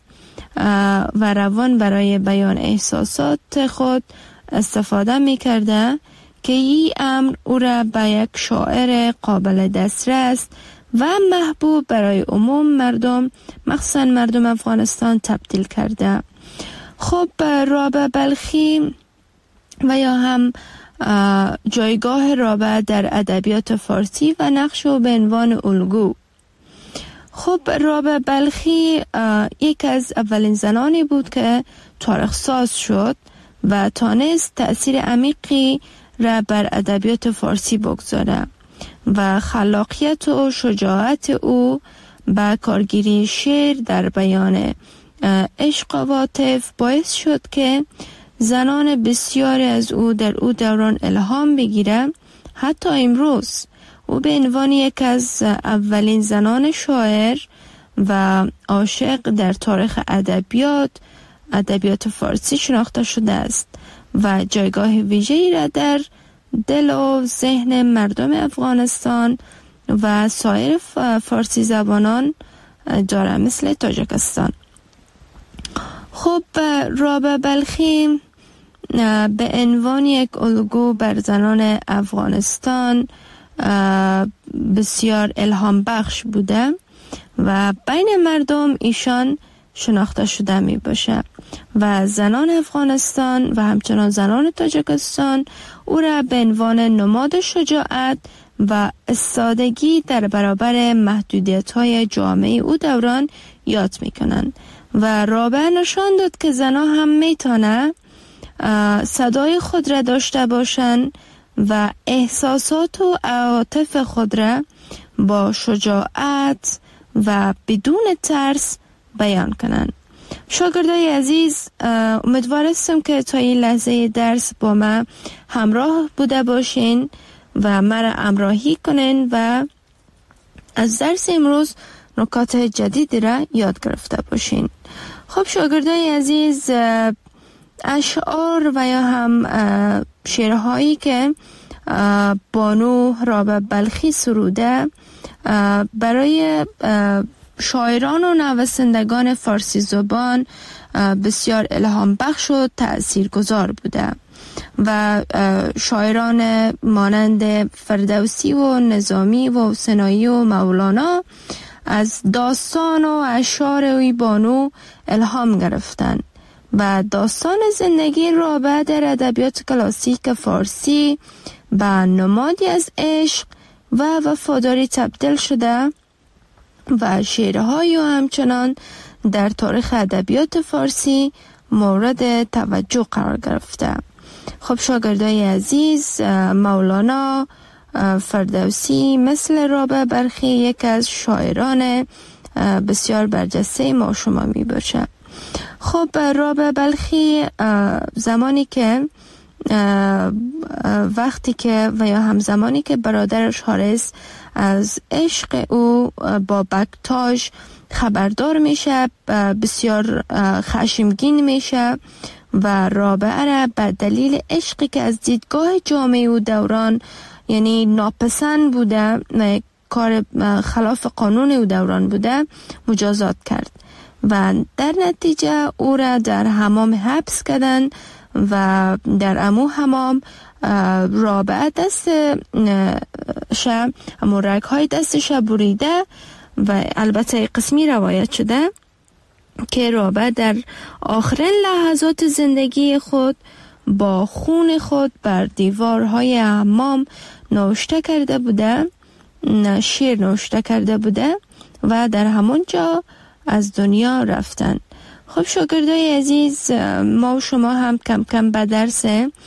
و روان برای بیان احساسات خود استفاده می کرده که این امر او را به یک شاعر قابل دسترس و محبوب برای عموم مردم، مخصوصا مردم افغانستان، تبدیل کرده. خب رابعه بلخی و یا هم جایگاه رابعه در ادبیات فارسی و نقش او به عنوان الگو. خب رابعه بلخی یک از اولین زنانی بود که تاریخ ساز شد و تانست تأثیر عمیقی را بر ادبیات فارسی بگذاره و خلاقیت و شجاعت او با کارگیری شعر در بیان عشق و عاطفه باعث شد که زنان بسیاری از او در او دوران الهام بگیره. حتی امروز او به عنوان یک از اولین زنان شاعر و عاشق در تاریخ ادبیات ادبیات فارسی شناخته شده است و جایگاه ویژه‌ای را در دل و ذهن مردم افغانستان و سایر فارسی زبانان داره، مثل تاجیکستان. خب رابعه بلخی به عنوان یک الگو بر زنان افغانستان بسیار الهام بخش بوده و بین مردم ایشان شناخته شده می باشه و زنان افغانستان و همچنان زنان تاجیکستان او را به عنوان نماد شجاعت و استادگی در برابر محدودیت های جامعه او دوران یاد می کنند و رابعه نشان داد که زنان هم می تانند صدای خود را داشته باشند و احساسات و عواطف خود را با شجاعت و بدون ترس بیان کنند. شاگردای عزیز، امیدوار هستم که تا این لحظه درس با من همراه بوده باشین و مرا همراهی کنین و از درس امروز نکات جدیدی را یاد گرفته باشین. خب شاگردای عزیز، اشعار و یا هم شعرهایی که بانو رابعه بلخی سروده برای شاعران و نویسندگان فارسی زبان بسیار الهام بخش و تأثیرگذار بوده و شاعران مانند فردوسی و نظامی و سنایی و مولانا از داستان و اشعار اوی بانو الهام گرفتن و داستان زندگی رابعه در ادبیات کلاسیک فارسی به نمادی از عشق و وفاداری تبدیل شده و شعرهای او همچنان در تاریخ ادبیات فارسی مورد توجه قرار گرفته. خب شاگردای عزیز، مولانا فردوسی مثل رابعه بلخی یک از شاعران بسیار برجسته ما شما می باشه. خب رابعه بلخی زمانی که وقتی که و یا همزمانی که برادرش حارث از عشق او با بکتاژ خبردار میشه بسیار خشمگین میشه و رابعه را به دلیل عشقی که از دیدگاه جامعه او دوران یعنی ناپسند بوده، کار خلاف قانون او دوران بوده، مجازات کرد و در نتیجه او را در حمام حبس کردن و در امو حمام رابعه دست شه امو رگ های دستش بریده و البته قسمی روایت شده که رابعه در آخرین لحظات زندگی خود با خون خود بر دیوارهای حمام نوشته کرده بوده، شعر نوشته کرده بوده و در همون جا از دنیا رفتن. خب شاگردای عزیز، ما و شما هم کم کم به درس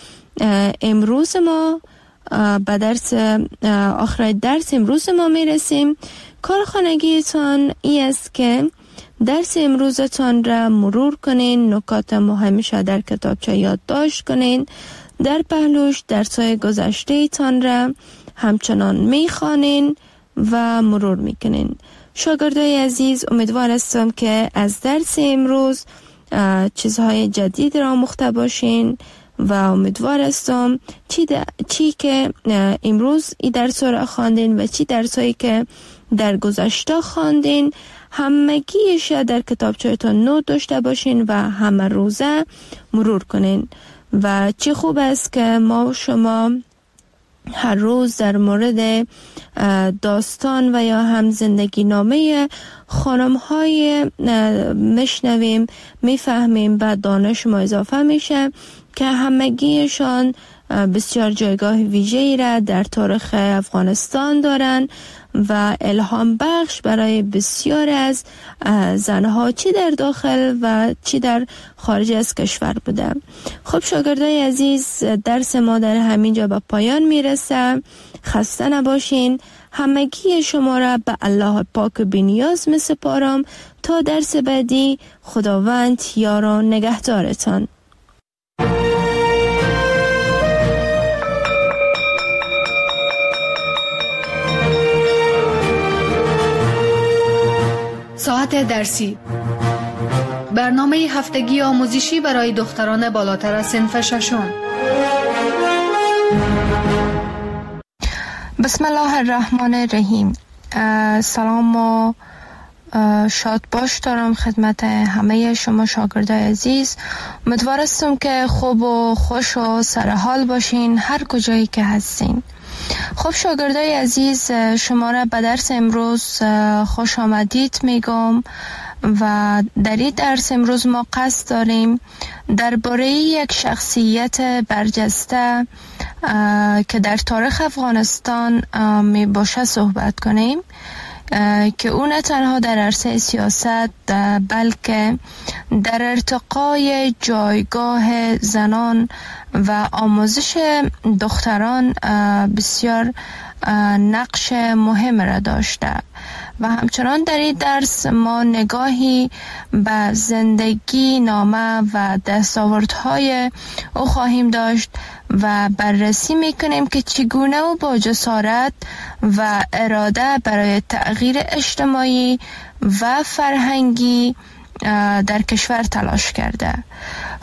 امروز ما به درس آخر درس امروز ما میرسیم. کارخانگیتان ای است که درس امروزتان را مرور کنین، نکات مهمش در کتابچه یادداشت کنین، در پهلوش درسای گذشته تان را همچنان میخوانین و مرور میکنین. شاگردای عزیز، امیدوار هستم که از درس امروز چیزهای جدید را آموخته باشین و امیدوار هستم چی, چی که امروز این درس را خواندین و چی درسایی که در گذشته خواندین همگیش در کتابچه‌تان نوت داشته باشین و همه روزه مرور کنین. و چه خوب است که ما و شما هر روز در مورد داستان و یا هم زندگی نامه خانم های مشنویم، میفهمیم و دانش ما اضافه میشه که همگیشان بسیار جایگاه ویژه‌ای را در تاریخ افغانستان دارن و الهام بخش برای بسیار از زنها چی در داخل و چی در خارج از کشور بوده. خب شاگردای عزیز، درس ما در همین جا به پایان میرسه. خسته نباشین. همگی شما را به الله پاک و بی‌نیاز میسپارم تا درس بعدی. خداوند یار و نگهدارتان. ساعت درسی، برنامه هفتگی آموزشی برای دختران بالاتر از صنف ششم. بسم الله الرحمن الرحیم. سلام و شاد باش دارم خدمت همه شما شاگردای عزیز. امیدوار هستم که خوب و خوش و سرحال باشین هر کجایی که هستین. خب شاگردای عزیز، شما را به درس امروز خوش آمدید میگم و در این درس امروز ما قصد داریم درباره یک شخصیت برجسته که در تاریخ افغانستان می باشه صحبت کنیم که او نه تنها در عرصه سیاست بلکه در ارتقای جایگاه زنان و آموزش دختران بسیار نقش مهم را داشته و همچنان در این درس ما نگاهی به زندگی نامه و دستاوردهای او خواهیم داشت و بررسی میکنیم که چگونه او با جسارت و اراده برای تغییر اجتماعی و فرهنگی در کشور تلاش کرده. خب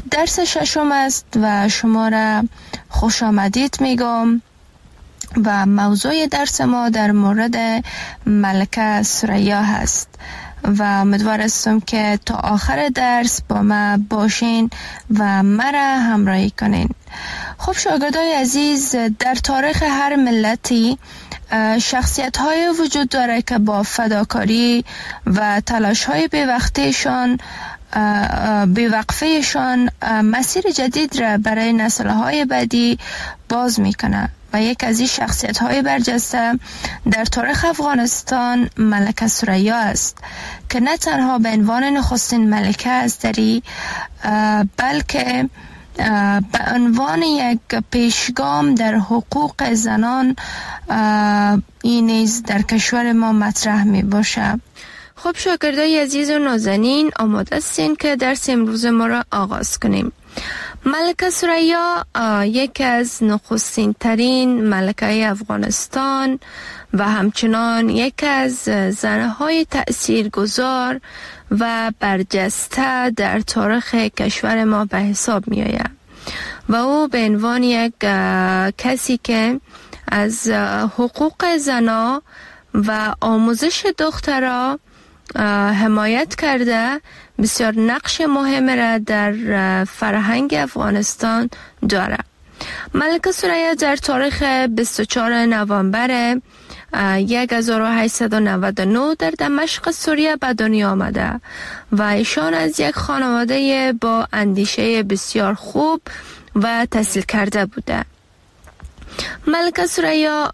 درس ششم است و شما را خوش آمدید میگم و موضوع درس ما در مورد ملکه ثریا هست و امیدوار هستم که تا آخر درس با ما باشین و مرا همراهی کنین. خب شاگردای عزیز، در تاریخ هر ملتی شخصیت های وجود داره که با فداکاری و تلاش های بیوقفهشان بیوقفهشان مسیر جدید را برای نسل های بعدی باز میکنه و یک از این شخصیت های برجسته در تاریخ افغانستان ملکه ثریا است که نه تنها به عنوان نخستین ملکه استری بلکه به عنوان یک پیشگام در حقوق زنان این نیز در کشور ما مطرح می باشه. خب شاگردای عزیز و نازنین، آماده هستین که درس امروز ما را آغاز کنیم. ملکه ثریا یک از نخستین ترین ملکه افغانستان و همچنان یک از زنهای تأثیرگذار و برجسته در تاریخ کشور ما به حساب می آید و او به عنوان یک کسی که از حقوق زنا و آموزش دخترها حمایت کرده بسیار نقش مهم را در فرهنگ افغانستان دارد. ملکه ثریا در تاریخ بیست و چهارم نوامبر هزار و هشتصد و نود و نه در دمشق سوریه به دنیا آمده و ایشان از یک خانواده با اندیشه بسیار خوب و تحصیل کرده بوده. ملکه ثریا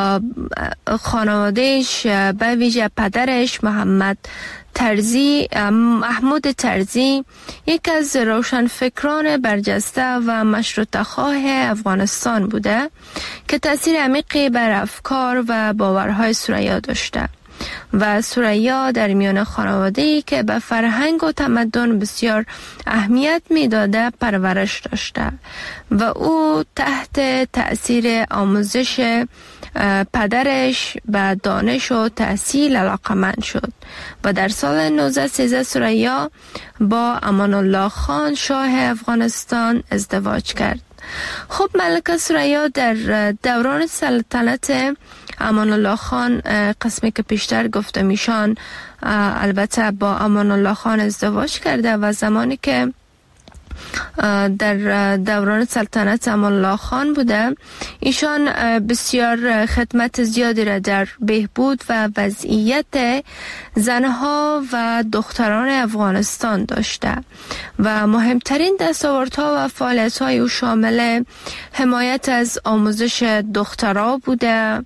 خانوادهش به ویژه پدرش محمد ترزی محمود ترزی یک از روشنفکران برجسته و مشروطه خواه افغانستان بوده که تأثیر عمیقی بر افکار و باورهای ثریا داشته و ثریا در میان خانواده‌ای که به فرهنگ و تمدن بسیار اهمیت میداده پرورش داشته و او تحت تأثیر آموزش پدرش به دانش و تحصیل علاقمند شد و در سال نوزده سیزده ثریا با امان الله خان شاه افغانستان ازدواج کرد. خب ملکه ثریا در دوران سلطنت امان الله خان، قسمی که پیشتر گفته میشان البته با امان الله خان ازدواج کرده و زمانی که در دوران سلطنت امان الله خان بوده ایشان بسیار خدمت زیادی را در بهبود و وضعیت زنها و دختران افغانستان داشته و مهمترین دستاوردها و فعالیت‌های او شامل حمایت از آموزش دخترها بوده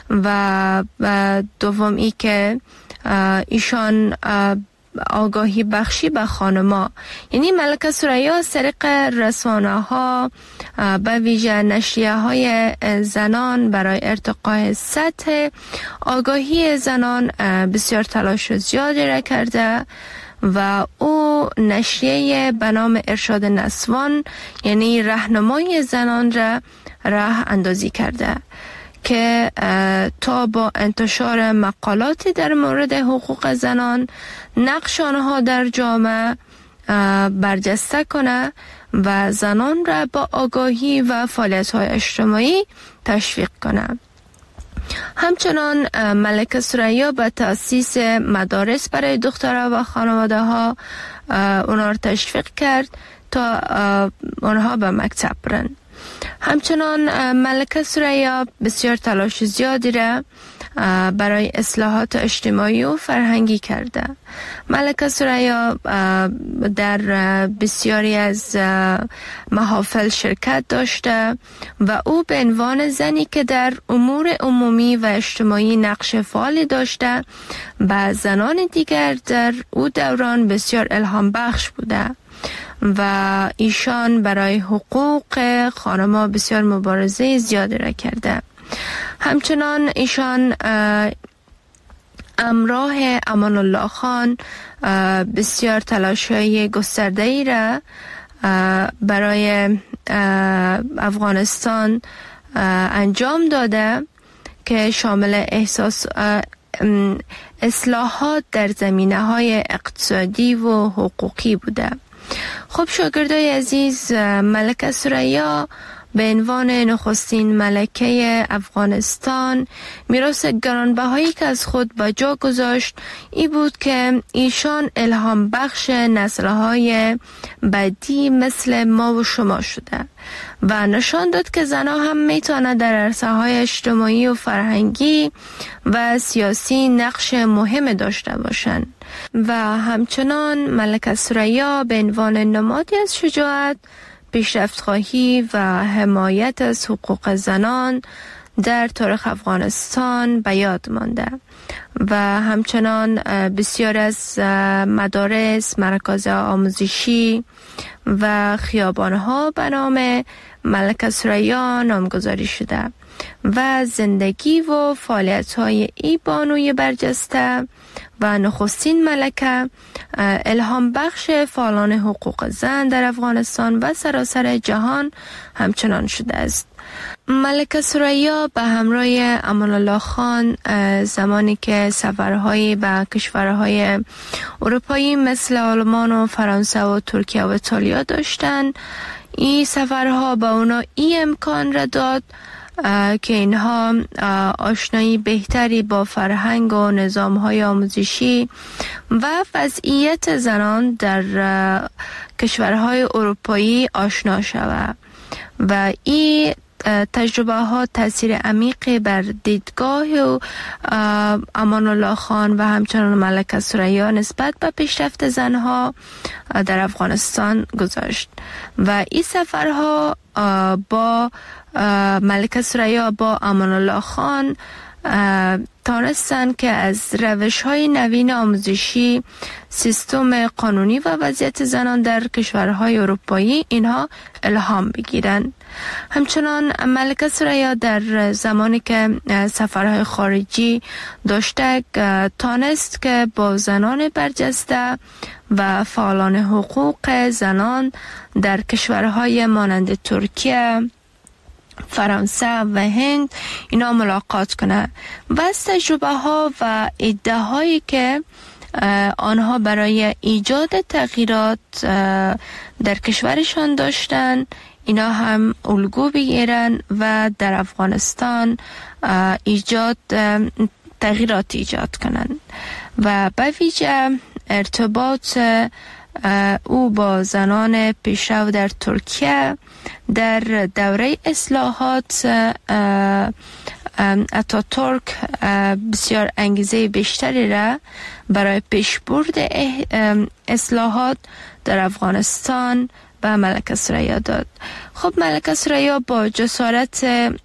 و دوم ای که ایشان آگاهی بخشی به خانما، یعنی ملکه ثریا از طریق رسانه ها به ویژه نشریه های زنان برای ارتقای سطح آگاهی زنان بسیار تلاش زیادی را کرده و او نشریه به نام ارشاد نسوان یعنی راهنمای زنان را راه اندازی کرده که تا با انتشار مقالاتی در مورد حقوق زنان نقش آنها در جامعه برجسته کنه و زنان را با آگاهی و فعالیت‌های اجتماعی تشویق کنه. همچنان ملکه ثریا به تأسیس مدارس برای دخترها و خانواده ها اونها را تشویق کرد تا آنها به مکتب برن. همچنان ملکه ثریا بسیار تلاش زیادی را برای اصلاحات اجتماعی و فرهنگی کرده. ملکه ثریا در بسیاری از محافل شرکت داشته و او به عنوان زنی که در امور عمومی و اجتماعی نقش فعالی داشته به زنان دیگر در او دوران بسیار الهام بخش بوده و ایشان برای حقوق خانم‌ها بسیار مبارزه زیادی را کرده. همچنان ایشان همراه امان الله خان بسیار تلاش‌های گسترده‌ای را برای افغانستان انجام داده که شامل احساس اصلاحات در زمینه‌های اقتصادی و حقوقی بوده. خب شاگردای عزیز، ملکه ثریا به عنوان نخستین ملکه افغانستان میراث گرانبهایی که از خود به جا گذاشت ای بود که ایشان الهام بخش نسل‌های بعدی مثل ما و شما شده و نشان داد که زنها هم میتونن در عرصه‌های اجتماعی و فرهنگی و سیاسی نقش مهم داشته باشند و همچنان ملکه ثریا به عنوان نمادی از شجاعت، پیشرفت‌خواهی و حمایت از حقوق زنان در تاریخ افغانستان به یاد مانده و همچنان بسیار از مدارس، مراکز آموزشی و خیابان‌ها به نام ملکه ثریا نامگذاری شده و زندگی و فعالیت‌های ای بانوی برجسته و نخستین ملکه الهام بخش فعالان حقوق زن در افغانستان و سراسر جهان همچنان شده است. ملکه ثریا به همراه امان الله خان زمانی که سفرهایی به کشورهای اروپایی مثل آلمان و فرانسه و ترکیه و ایتالیا داشتند، این سفرها به اونا این امکان را داد که اینها آشنایی بهتری با فرهنگ و نظام‌های آموزشی و وضعیت زنان در کشورهای اروپایی آشنا شوند و این تجربه ها تاثیر عمیقی بر دیدگاه و امان الله خان و همچنان ملکه ثریا نسبت به پیشرفت زنها در افغانستان گذاشت و این سفرها با ملکه ثریا با امان الله خان تانستند که از روش‌های نوین آموزشی، سیستم قانونی و وضعیت زنان در کشورهای اروپایی اینها الهام بگیرند. همچنان ملکه ثریا در زمانی که سفرهای خارجی داشته تانست که با زنان برجسته و فعالان حقوق زنان در کشورهای مانند ترکیه، فرانسه و هند اینا ملاقات کنه و از تجربه ها و ایده هایی که آنها برای ایجاد تغییرات در کشورشان داشتن اینا هم الگو بگیرن و در افغانستان ایجاد تغییرات ایجاد کنن و به ویژه ارتباط او با زنان پیشرو در ترکیه در دوره اصلاحات اتاتورک بسیار انگیزه بیشتری را برای پیشبرد اصلاحات در افغانستان به ملکه ثریا داد. خب ملکه ثریا با جسارت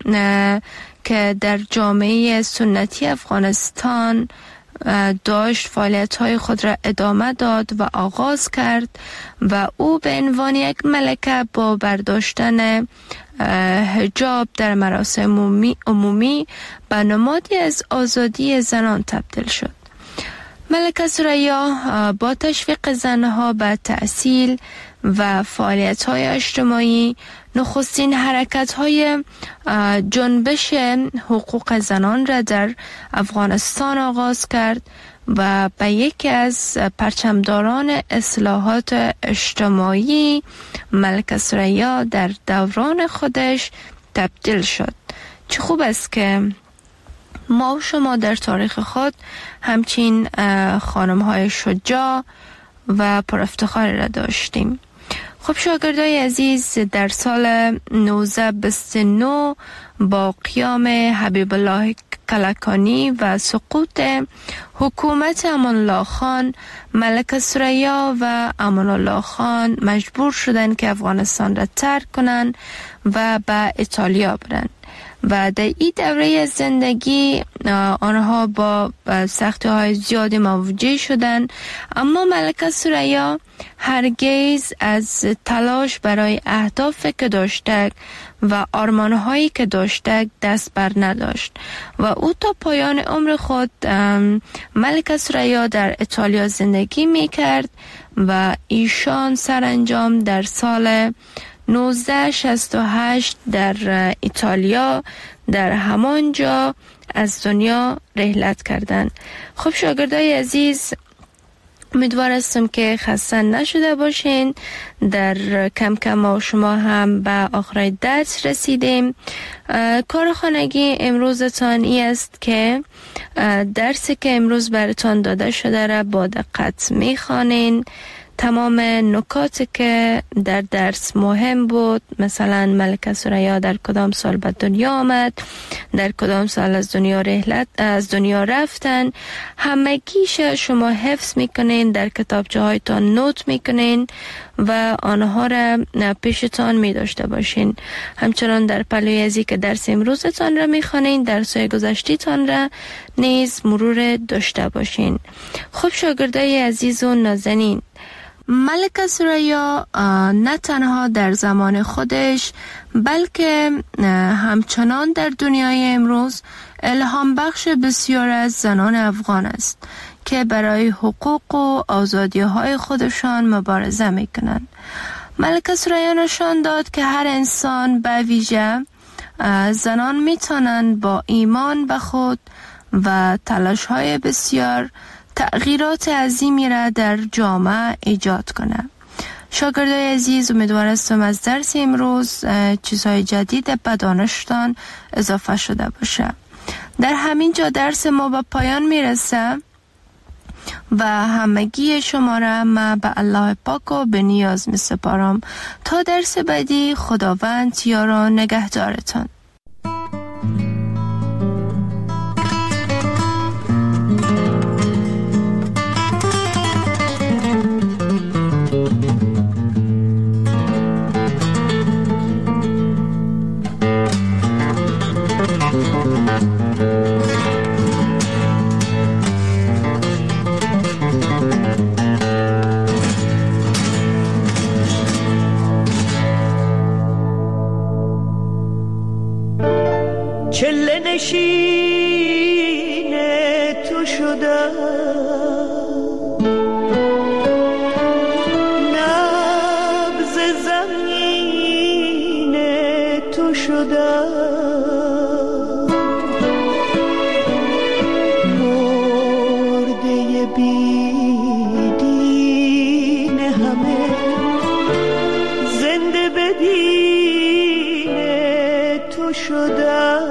که در جامعه سنتی افغانستان داشت فعالیت‌های خود را ادامه داد و آغاز کرد و او به عنوان یک ملکه با برداشتن حجاب در مراسم عمومی, عمومی به نمادی از آزادی زنان تبدیل شد. ملکه ثریا با تشویق زنها به تحصیل و فعالیت‌های اجتماعی نخستین حرکت‌های جنبش حقوق زنان را در افغانستان آغاز کرد و به یکی از پرچمداران اصلاحات اجتماعی ملکه ثریا در دوران خودش تبدیل شد. چه خوب است که ما و شما در تاریخ خود همچین خانم‌های شجاع و پرافتخاری را داشتیم. خب شاگردای عزیز، در سال نوزده بیست و نه با قیام حبیب الله کلکانی و سقوط حکومت امان الله خان، ملکه ثریا و امان الله خان مجبور شدند که افغانستان را ترک کنند و به ایتالیا برند و در این دوره زندگی آنها با سختی های زیادی مواجه شدند، اما ملکه ثریا هرگز از تلاش برای اهدافی که داشته و آرمانهایی که داشته دست بر نداشت و او تا پایان عمر خود ملکه ثریا در ایتالیا زندگی می کرد و ایشان سرانجام در سال نوزده شصت و هشت در ایتالیا در همان جا از دنیا رحلت کردند. خب شاگردای عزیز، امیدوار هستم که خسته نشده باشین. در کم کم ما شما هم به آخر درس رسیدیم. کار خانگی امروزتان ای است که درسی که امروز براتان داده شده را با دقت میخوانین. تمام نکاتی که در درس مهم بود، مثلا ملکه ثریا در کدام سال به دنیا آمد، در کدام سال از دنیا رحلت از دنیا رفتن، همگیش شما حفظ میکنین، در کتابچه هایتان نوت میکنین و آنها را پیشتان می داشته باشین. همچنان در پلوی ازی که درس امروزتان را میخوانین، درس‌های گذشته‌تان را نیز مرور داشته باشین. خب شاگردای عزیز و نازنین، ملکه ثریا نه تنها در زمان خودش بلکه همچنان در دنیای امروز الهام بخش بسیار از زنان افغان است که برای حقوق و آزادی های خودشان مبارزه می کنند. ملکه ثریا نشان داد که هر انسان به ویژه زنان می توانند با ایمان به خود و تلاش های بسیار تغییرات عظیمی را در جامعه ایجاد کنه. شاگردای عزیز، امیدوار هستم از درس امروز چیزهای جدید به دانشتان اضافه شده باشه. در همین جا درس ما به پایان میرسه و همگی شما را من به الله پاک و به نیاز می سپارم. تا درس بعدی، خداوند یار و نگهدارتان. چله نشین تو شدم، نبض زمین تو شدم، مرده بیدین همه زنده بدین تو شدم.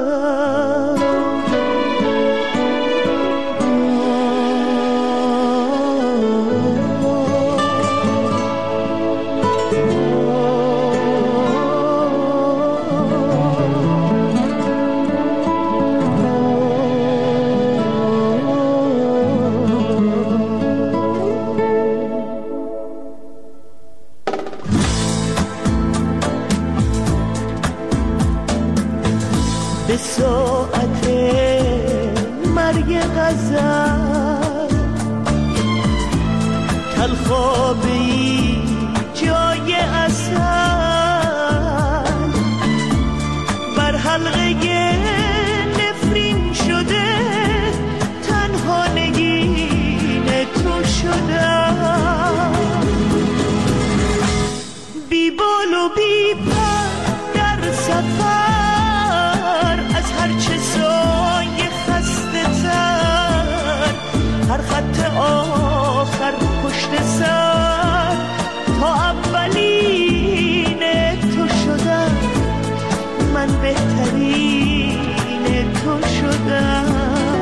به ساعت مرگ غزل تلخابی جای اصل بر حلقه نفرین شده، تنها نگین تو شدم. بی بال و بی پر در سفر، هرچه سایه خسته تر، هر خط آخر پشت سر، تا اولین تو شدم، من بهترین تو شدم.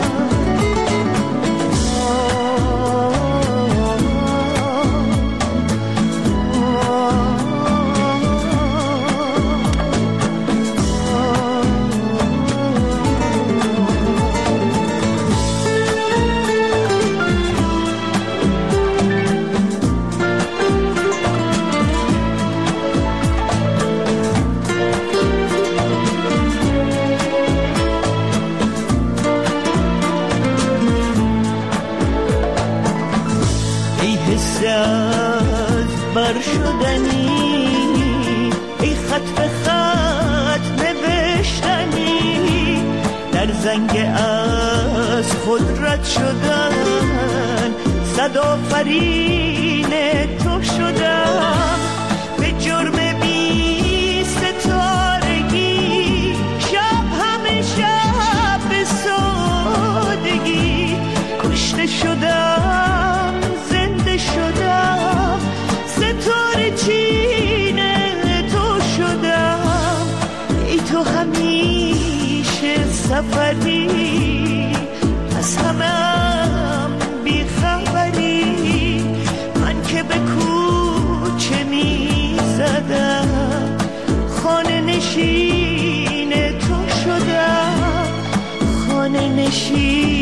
بر شدنی، ای خط به خط نوشتنی، در زنگ از خود رد شدن، صد آفرین تو شدم. به جرم بی ستارگی، شب همه شب به سادگی، کشته شدم ز تو همیشه سفری، از همه هم بیخبری. من که به کوچه می زدم، خانه نشین تو شدم، خانه نشین